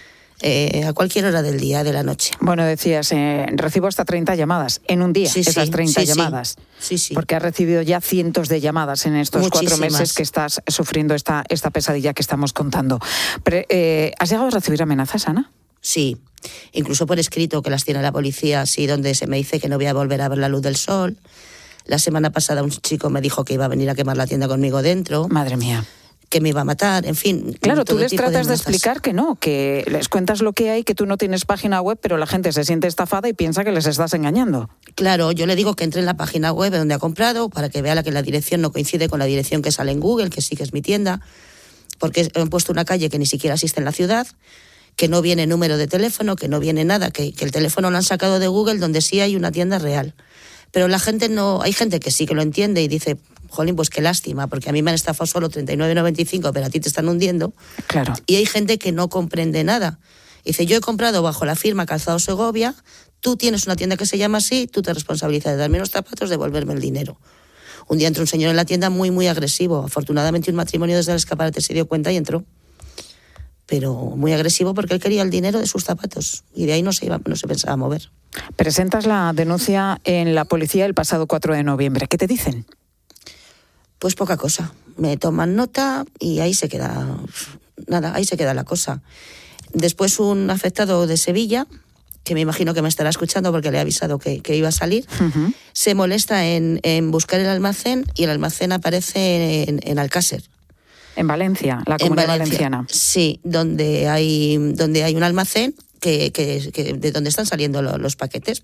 a cualquier hora del día, de la noche. Bueno, decías, recibo hasta 30 llamadas en un día, esas 30 llamadas. Sí. Porque has recibido ya cientos de llamadas en estos 4 meses que estás sufriendo esta pesadilla que estamos contando. ¿Has llegado a recibir amenazas, Ana? Sí, incluso por escrito, que las tiene la policía, sí, donde se me dice que no voy a volver a ver la luz del sol. La semana pasada un chico me dijo que iba a venir a quemar la tienda conmigo dentro. Madre mía. Que me iba a matar, en fin. Claro, tú les tratas de explicar que no, que les cuentas lo que hay, que tú no tienes página web, pero la gente se siente estafada y piensa que les estás engañando. Claro, yo le digo que entre en la página web donde ha comprado para que vea que la dirección no coincide con la dirección que sale en Google, que sí que es mi tienda, porque han puesto una calle que ni siquiera existe en la ciudad, que no viene número de teléfono, que no viene nada, que el teléfono lo han sacado de Google donde sí hay una tienda real. Pero la gente no, hay gente que sí que lo entiende y dice, jolín, pues qué lástima, porque a mí me han estafado solo 39,95, pero a ti te están hundiendo. Claro. Y hay gente que no comprende nada. Dice, yo he comprado bajo la firma Calzado Segovia, tú tienes una tienda que se llama así, tú te responsabilizas de darme unos zapatos, devolverme el dinero. Un día entró un señor en la tienda muy, muy agresivo. Afortunadamente un matrimonio desde el escaparate se dio cuenta y entró. Pero muy agresivo porque él quería el dinero de sus zapatos y de ahí no se pensaba mover. Presentas la denuncia en la policía el pasado 4 de noviembre. ¿Qué te dicen? Pues poca cosa. Me toman nota y ahí se queda, nada, ahí se queda la cosa. Después un afectado de Sevilla, que me imagino que me estará escuchando porque le he avisado que iba a salir, se molesta en buscar el almacén y el almacén aparece en Alcácer. En Valencia, la Comunidad Valenciana. Sí, donde hay un almacén que de donde están saliendo los paquetes.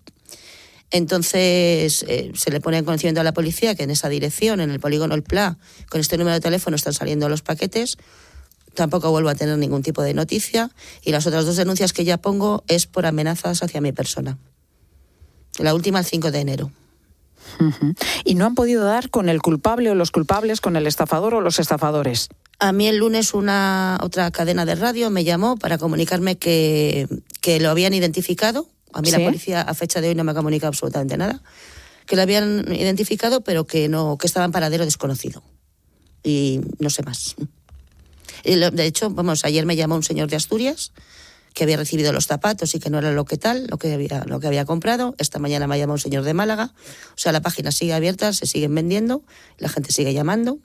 Entonces se le pone en conocimiento a la policía que en esa dirección, en el polígono El Pla, con este número de teléfono están saliendo los paquetes. Tampoco vuelvo a tener ningún tipo de noticia. Y las otras 2 denuncias que ya pongo es por amenazas hacia mi persona. La última el 5 de enero. ¿Y no han podido dar con el culpable o los culpables, con el estafador o los estafadores? A mí el lunes otra cadena de radio me llamó para comunicarme que lo habían identificado. A mí la policía a fecha de hoy no me ha comunicado absolutamente nada. Que lo habían identificado, pero que estaba en paradero desconocido. Y no sé más. De hecho, ayer me llamó un señor de Asturias que había recibido los zapatos y que no era lo que había comprado. Esta mañana me ha llamado un señor de Málaga. O sea, la página sigue abierta, se siguen vendiendo, la gente sigue llamando.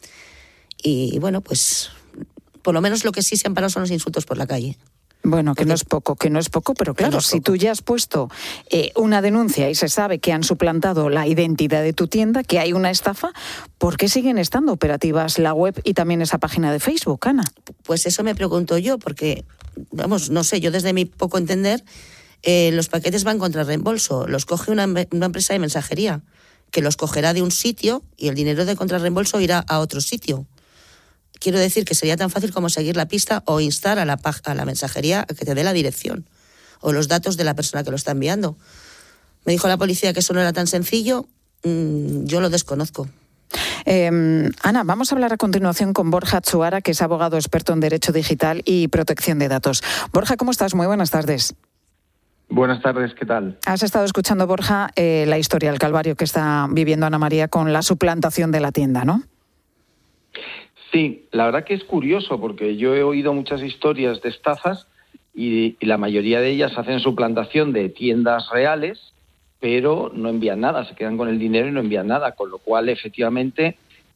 Y bueno, pues por lo menos lo que sí se han parado son los insultos por la calle. Bueno, que no es poco, pero claro, si tú ya has puesto una denuncia y se sabe que han suplantado la identidad de tu tienda, que hay una estafa, ¿por qué siguen estando operativas la web y también esa página de Facebook, Ana? Pues eso me pregunto yo, porque, no sé, yo desde mi poco entender, los paquetes van contra reembolso, los coge una empresa de mensajería, que los cogerá de un sitio y el dinero de contrarreembolso irá a otro sitio. Quiero decir que sería tan fácil como seguir la pista o instar a la mensajería a que te dé la dirección o los datos de la persona que lo está enviando. Me dijo la policía que eso no era tan sencillo, yo lo desconozco. Ana, vamos a hablar a continuación con Borja Chuara, que es abogado experto en Derecho Digital y Protección de Datos. Borja, ¿cómo estás? Muy buenas tardes. Buenas tardes, ¿qué tal? Has estado escuchando, Borja, la historia, el calvario que está viviendo Ana María con la suplantación de la tienda, ¿no? Sí, la verdad que es curioso porque yo he oído muchas historias de estafas y la mayoría de ellas hacen suplantación de tiendas reales, pero no envían nada, se quedan con el dinero y no envían nada, con lo cual efectivamente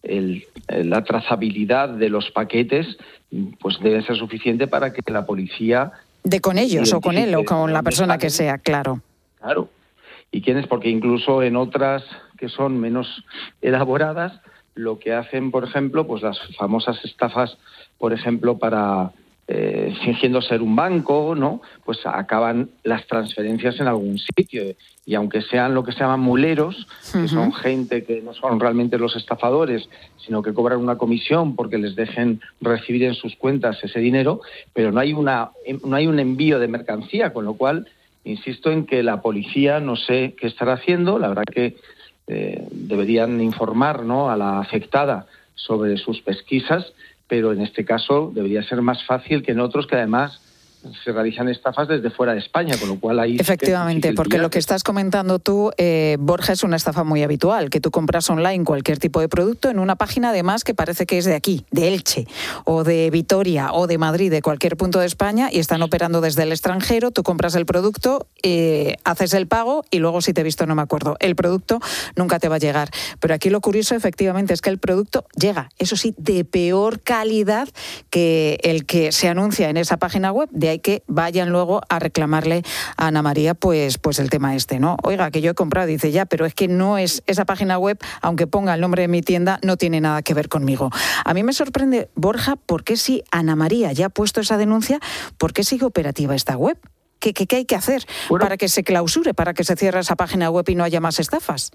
la trazabilidad de los paquetes pues debe ser suficiente para que la policía... De con ellos o con él o con la persona que sea, claro. Claro. ¿Y quién es? Porque incluso en otras que son menos elaboradas, lo que hacen, por ejemplo, pues las famosas estafas, por ejemplo, para fingiendo ser un banco, ¿no? Pues acaban las transferencias en algún sitio. Y aunque sean lo que se llaman muleros, que son gente que no son realmente los estafadores, sino que cobran una comisión porque les dejen recibir en sus cuentas ese dinero, pero no hay un envío de mercancía, con lo cual insisto en que la policía no sé qué estará haciendo. La verdad que deberían informar, ¿no?, a la afectada sobre sus pesquisas, pero en este caso debería ser más fácil que en otros que además se realizan estafas desde fuera de España, con lo cual ahí... Efectivamente, porque lo que estás comentando tú, Borja, es una estafa muy habitual, que tú compras online cualquier tipo de producto en una página además que parece que es de aquí, de Elche, o de Vitoria, o de Madrid, de cualquier punto de España, y están operando desde el extranjero. Tú compras el producto, haces el pago y luego, si te he visto no me acuerdo, el producto nunca te va a llegar. Pero aquí lo curioso, efectivamente, es que el producto llega, eso sí, de peor calidad que el que se anuncia en esa página web. De ahí que vayan luego a reclamarle a Ana María pues el tema este, ¿no? Oiga, que yo he comprado, dice, ya, pero es que no es esa página web, aunque ponga el nombre de mi tienda, no tiene nada que ver conmigo. A mí me sorprende, Borja, ¿por qué si Ana María ya ha puesto esa denuncia, por qué sigue operativa esta web? ¿Qué hay que hacer para que se clausure, para que se cierre esa página web y no haya más estafas?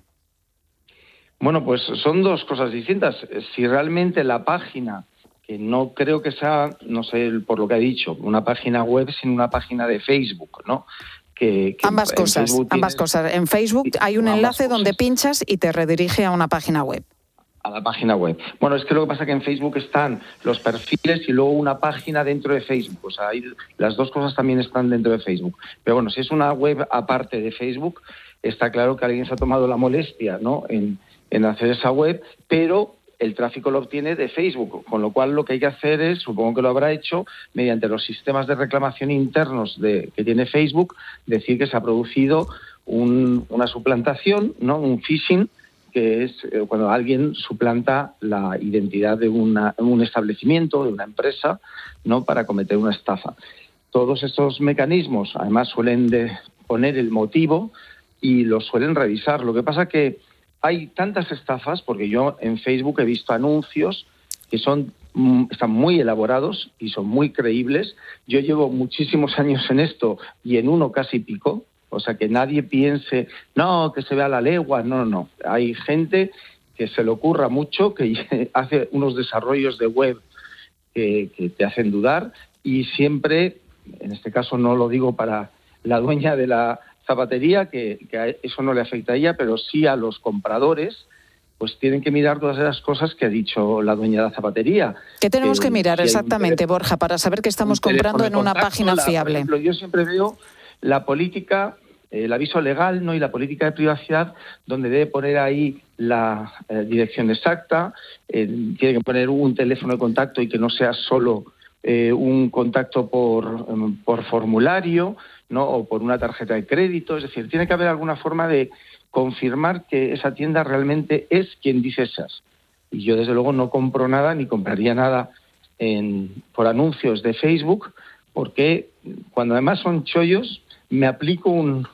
Bueno, pues son dos cosas distintas. Si realmente la página, que no creo que sea, no sé por lo que ha dicho, una página web, sino una página de Facebook, ¿no? Que ambas cosas. En Facebook hay un enlace donde pinchas y te redirige a una página web. A la página web. Bueno, es que lo que pasa es que en Facebook están los perfiles y luego una página dentro de Facebook. O sea, las dos cosas también están dentro de Facebook. Pero bueno, si es una web aparte de Facebook, está claro que alguien se ha tomado la molestia, ¿no?, en hacer esa web, pero el tráfico lo obtiene de Facebook, con lo cual lo que hay que hacer es, supongo que lo habrá hecho, mediante los sistemas de reclamación internos que tiene Facebook, decir que se ha producido una suplantación, ¿no?, un phishing, que es cuando alguien suplanta la identidad de un establecimiento, de una empresa, ¿no?, para cometer una estafa. Todos estos mecanismos, además, suelen poner el motivo y lo suelen revisar. Lo que pasa que hay tantas estafas, porque yo en Facebook he visto anuncios que están muy elaborados y son muy creíbles. Yo llevo muchísimos años en esto y en uno casi pico, o sea que nadie piense, no, que se vea la legua, no. Hay gente que se le ocurra mucho, que hace unos desarrollos de web que te hacen dudar, y siempre, en este caso no lo digo para la dueña de la zapatería, que a eso no le afecta a ella, pero sí a los compradores, pues tienen que mirar todas esas cosas que ha dicho la dueña de la zapatería. ¿Qué tenemos que mirar exactamente, Borja, para saber que estamos comprando en una página fiable? Por ejemplo, yo siempre veo la política, el aviso legal, ¿no?, y la política de privacidad, donde debe poner ahí la dirección exacta, tiene que poner un teléfono de contacto y que no sea solo un contacto por formulario, ¿no?, o por una tarjeta de crédito. Es decir, tiene que haber alguna forma de confirmar que esa tienda realmente es quien dice esas. Y yo, desde luego, no compro nada ni compraría nada por anuncios de Facebook, porque cuando además son chollos, me aplico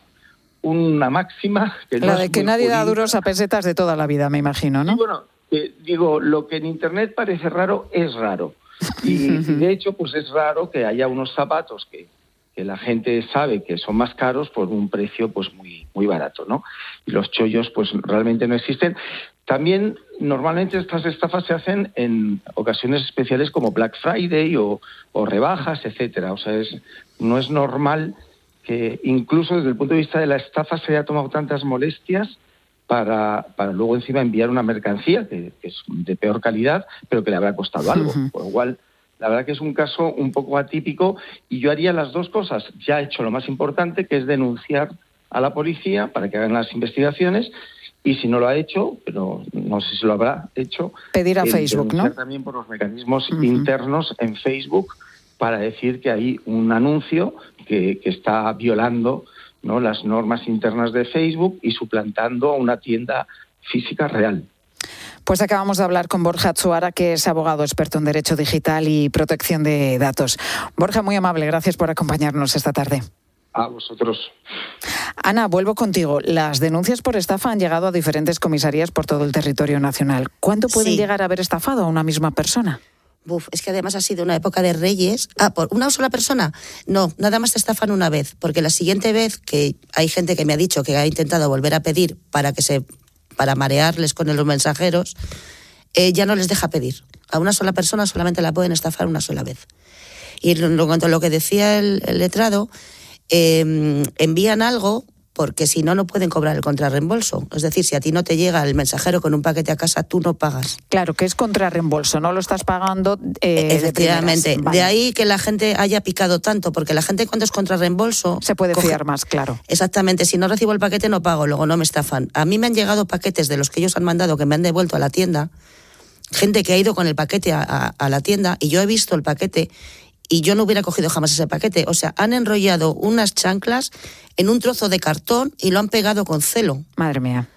una máxima que no la es de que muy nadie da jurídica. duros a pesetas de toda la vida, me imagino, ¿no? Y bueno, digo, lo que en Internet parece raro es raro. Y de hecho, pues es raro que haya unos zapatos que la gente sabe que son más caros por un precio pues muy barato, ¿no? Y los chollos pues realmente no existen. También normalmente estas estafas se hacen en ocasiones especiales como Black Friday o rebajas, etcétera. O sea, no es normal que incluso desde el punto de vista de la estafa se haya tomado tantas molestias para luego encima enviar una mercancía que es de peor calidad, pero que le habrá costado algo. Por lo cual, la verdad que es un caso un poco atípico, y yo haría las dos cosas. Ya he hecho lo más importante, que es denunciar a la policía para que hagan las investigaciones, y si no lo ha hecho, pero no sé si lo habrá hecho, pedir a Facebook, ¿no? También por los mecanismos internos en Facebook para decir que hay un anuncio que está violando, ¿no?, las normas internas de Facebook y suplantando a una tienda física real. Pues acabamos de hablar con Borja Atsuara, que es abogado experto en Derecho Digital y Protección de Datos. Borja, muy amable, gracias por acompañarnos esta tarde. A vosotros. Ana, vuelvo contigo. Las denuncias por estafa han llegado a diferentes comisarías por todo el territorio nacional. ¿Cuánto pueden llegar a haber estafado a una misma persona? Es que además ha sido una época de reyes. ¿Por una sola persona? No, nada más te estafan una vez, porque la siguiente vez que hay gente que me ha dicho que ha intentado volver a pedir para marearles con los mensajeros, ya no les deja pedir. A una sola persona solamente la pueden estafar una sola vez. Y en cuanto a lo que decía el letrado, envían algo porque si no, no pueden cobrar el contrarreembolso. Es decir, si a ti no te llega el mensajero con un paquete a casa, tú no pagas. Claro, que es contrarreembolso, no lo estás pagando efectivamente. Vale. De ahí que la gente haya picado tanto, porque la gente cuando es contrarreembolso... Se puede fiar más, claro. Exactamente, si no recibo el paquete no pago, luego no me estafan. A mí me han llegado paquetes de los que ellos han mandado que me han devuelto a la tienda, gente que ha ido con el paquete a la tienda y yo he visto el paquete y yo no hubiera cogido jamás ese paquete. O sea, han enrollado unas chanclas en un trozo de cartón y lo han pegado con celo. Madre mía.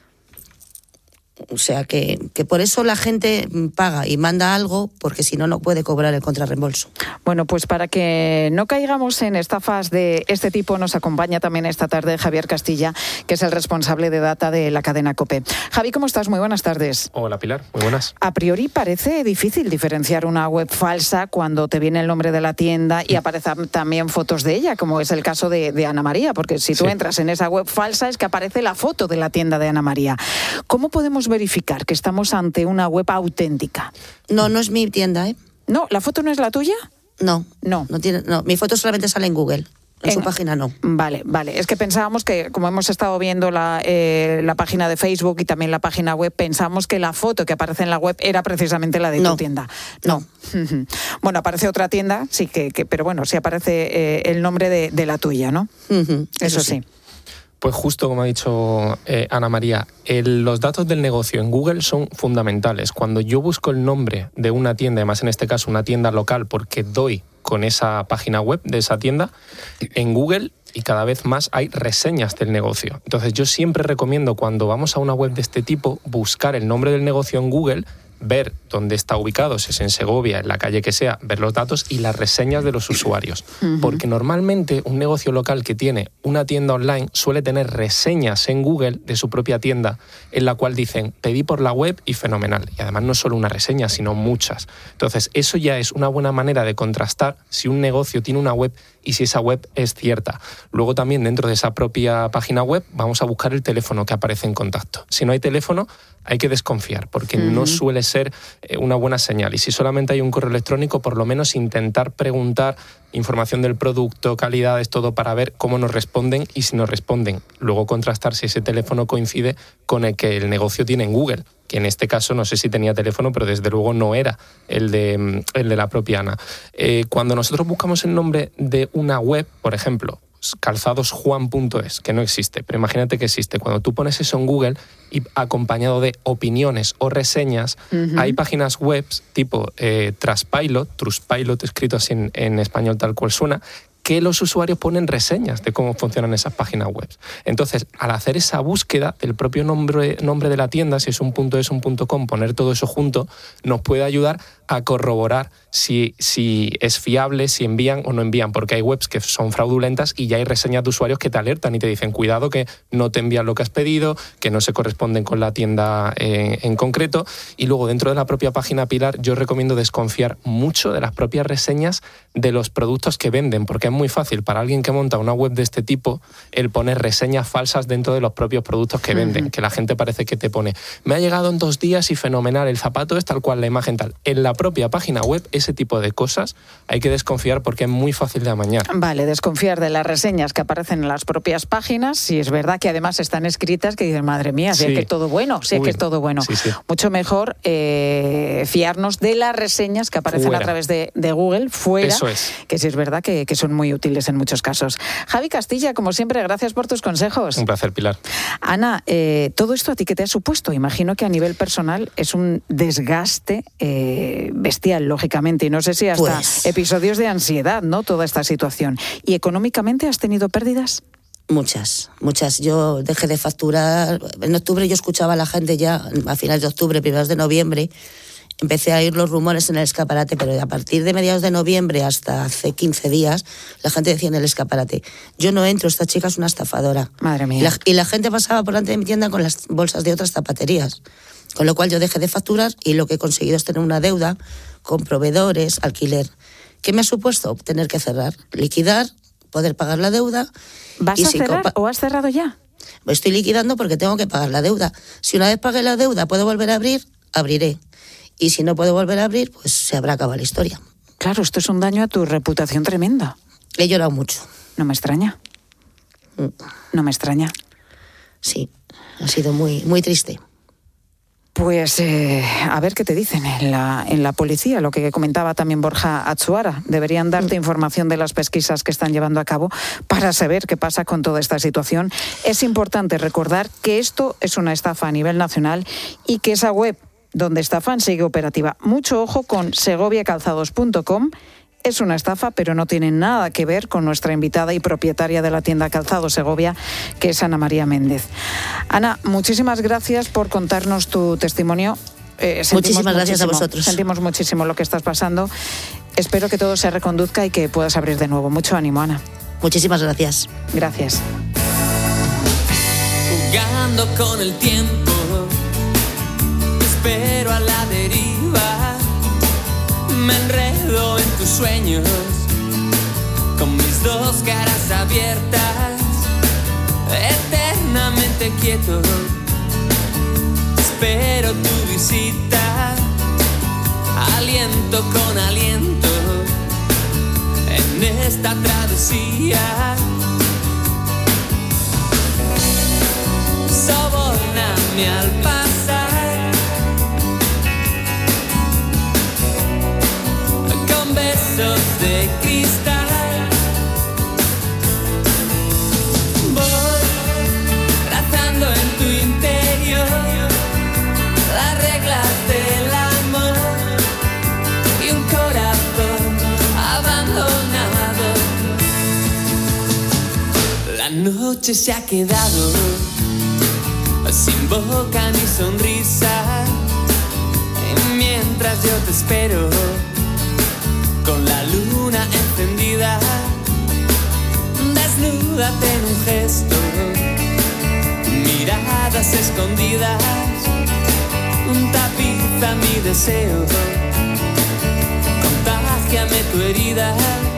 O sea, que por eso la gente paga y manda algo, porque si no, no puede cobrar el contrarreembolso. Bueno, pues para que no caigamos en estafas de este tipo, nos acompaña también esta tarde Javier Castilla, que es el responsable de data de la cadena COPE. Javi, ¿cómo estás? Muy buenas tardes. Hola, Pilar. Muy buenas. A priori parece difícil diferenciar una web falsa cuando te viene el nombre de la tienda y aparecen también fotos de ella, como es el caso de Ana María, porque si tú entras en esa web falsa es que aparece la foto de la tienda de Ana María. ¿Cómo podemos verificar que estamos ante una web auténtica? No es mi tienda, ¿eh? No, ¿la foto no es la tuya? No. Mi foto solamente sale en Google. En su página no. Vale. Es que pensábamos que, como hemos estado viendo la página de Facebook y también la página web, pensamos que la foto que aparece en la web era precisamente la de tu tienda. No. Bueno, aparece otra tienda, sí, pero bueno, sí aparece el nombre de la tuya, ¿no? Eso sí. Pues justo como ha dicho Ana María, los datos del negocio en Google son fundamentales. Cuando yo busco el nombre de una tienda, además en este caso una tienda local, porque doy con esa página web de esa tienda, en Google y cada vez más hay reseñas del negocio. Entonces yo siempre recomiendo, cuando vamos a una web de este tipo, buscar el nombre del negocio en Google, ver dónde está ubicado, si es en Segovia, en la calle que sea, ver los datos y las reseñas de los usuarios. Porque normalmente un negocio local que tiene una tienda online suele tener reseñas en Google de su propia tienda, en la cual dicen, pedí por la web y fenomenal. Y además no solo una reseña, sino muchas. Entonces eso ya es una buena manera de contrastar si un negocio tiene una web y si esa web es cierta. Luego también dentro de esa propia página web vamos a buscar el teléfono que aparece en contacto. Si no hay teléfono, hay que desconfiar, porque no suele ser una buena señal. Y si solamente hay un correo electrónico, por lo menos intentar preguntar información del producto, calidades, todo, para ver cómo nos responden y si nos responden. Luego contrastar si ese teléfono coincide con el que el negocio tiene en Google, que en este caso no sé si tenía teléfono, pero desde luego no era el de la propia Ana. Cuando nosotros buscamos el nombre de una web, por ejemplo, calzadosjuan.es, que no existe, pero imagínate que existe. Cuando tú pones eso en Google y acompañado de opiniones o reseñas, hay páginas web tipo Trustpilot, escrito así en español tal cual suena, que los usuarios ponen reseñas de cómo funcionan esas páginas web. Entonces, al hacer esa búsqueda del propio nombre de la tienda, si es un .es, un .com, poner todo eso junto, nos puede ayudar a corroborar si es fiable, si envían o no envían, porque hay webs que son fraudulentas y ya hay reseñas de usuarios que te alertan y te dicen, cuidado que no te envían lo que has pedido, que no se corresponden con la tienda en concreto. Y luego dentro de la propia página, Pilar, yo recomiendo desconfiar mucho de las propias reseñas de los productos que venden, porque es muy fácil para alguien que monta una web de este tipo el poner reseñas falsas dentro de los propios productos que venden, que la gente parece que te pone, me ha llegado en 2 días y fenomenal, el zapato es tal cual, la imagen tal. En la propia página web, ese tipo de cosas hay que desconfiar porque es muy fácil de amañar. Vale, desconfiar de las reseñas que aparecen en las propias páginas, si es verdad que además están escritas que dicen, madre mía, si es que es todo bueno, si es que es todo bueno. Sí. Mucho mejor fiarnos de las reseñas que aparecen a través de Google, fuera, eso es. Que sí es verdad que son muy útiles en muchos casos. Javi Castilla, como siempre, gracias por tus consejos. Un placer, Pilar. Ana, todo esto a ti, ¿qué te ha supuesto? Imagino que a nivel personal es un desgaste bestial, lógicamente, y no sé si hasta episodios de ansiedad, ¿no? Toda esta situación. ¿Y económicamente has tenido pérdidas? Muchas. Yo dejé de facturar. En octubre yo escuchaba a la gente ya, a finales de octubre, primeros de noviembre, empecé a oír los rumores en el escaparate, pero a partir de mediados de noviembre hasta hace 15 días, la gente decía en el escaparate, yo no entro, esta chica es una estafadora. Madre mía. Y la gente pasaba por delante de mi tienda con las bolsas de otras zapaterías. Con lo cual yo dejé de facturar y lo que he conseguido es tener una deuda con proveedores, alquiler. ¿Qué me ha supuesto? Tener que cerrar, liquidar, poder pagar la deuda. ¿Vas a cerrar o has cerrado ya? Estoy liquidando porque tengo que pagar la deuda. Si una vez pagué la deuda puedo volver a abrir, abriré. Y si no puedo volver a abrir, pues se habrá acabado la historia. Claro, esto es un daño a tu reputación tremenda. He llorado mucho. No me extraña. No me extraña. Sí, ha sido muy, muy triste. Pues a ver qué te dicen en la policía, lo que comentaba también Borja Atsuara. Deberían darte información de las pesquisas que están llevando a cabo para saber qué pasa con toda esta situación. Es importante recordar que esto es una estafa a nivel nacional y que esa web donde estafan sigue operativa. Mucho ojo con segoviacalzados.com. Es una estafa, pero no tiene nada que ver con nuestra invitada y propietaria de la tienda Calzado Segovia, que es Ana María Méndez. Ana, muchísimas gracias por contarnos tu testimonio. Muchísimas gracias a vosotros. Sentimos muchísimo lo que estás pasando. Espero que todo se reconduzca y que puedas abrir de nuevo. Mucho ánimo, Ana. Muchísimas gracias. Gracias. Jugando con el tiempo, te espero a la deriva. Me enredo en tus sueños, con mis dos caras abiertas, eternamente quieto. Espero tu visita, aliento con aliento, en esta travesía. Sobórname al pasar, besos de cristal. Voy trazando en tu interior las reglas del amor y un corazón abandonado. La noche se ha quedado sin boca ni sonrisa, y mientras yo te espero con la luna encendida, desnúdate en un gesto, miradas escondidas, tapiza mi deseo, contágiame tu herida.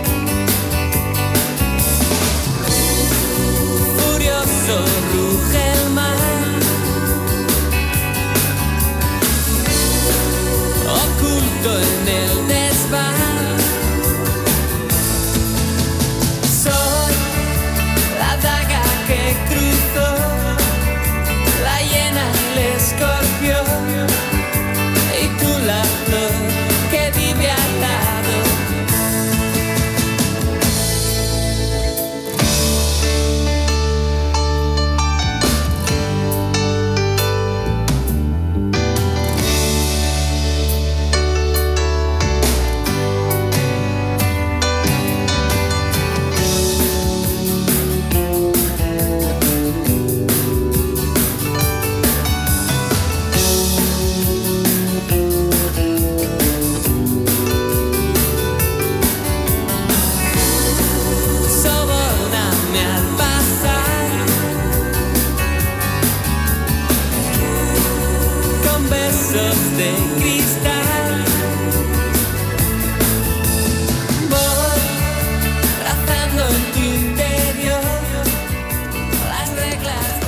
Furioso ruge el mar, oculto en el desván. Que cruzó la hiena, el escorpión, y tú la flor que vive al lado. De cristal, voy trazando en tu interior las reglas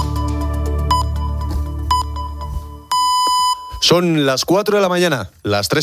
Son las 4 de la mañana, las 3.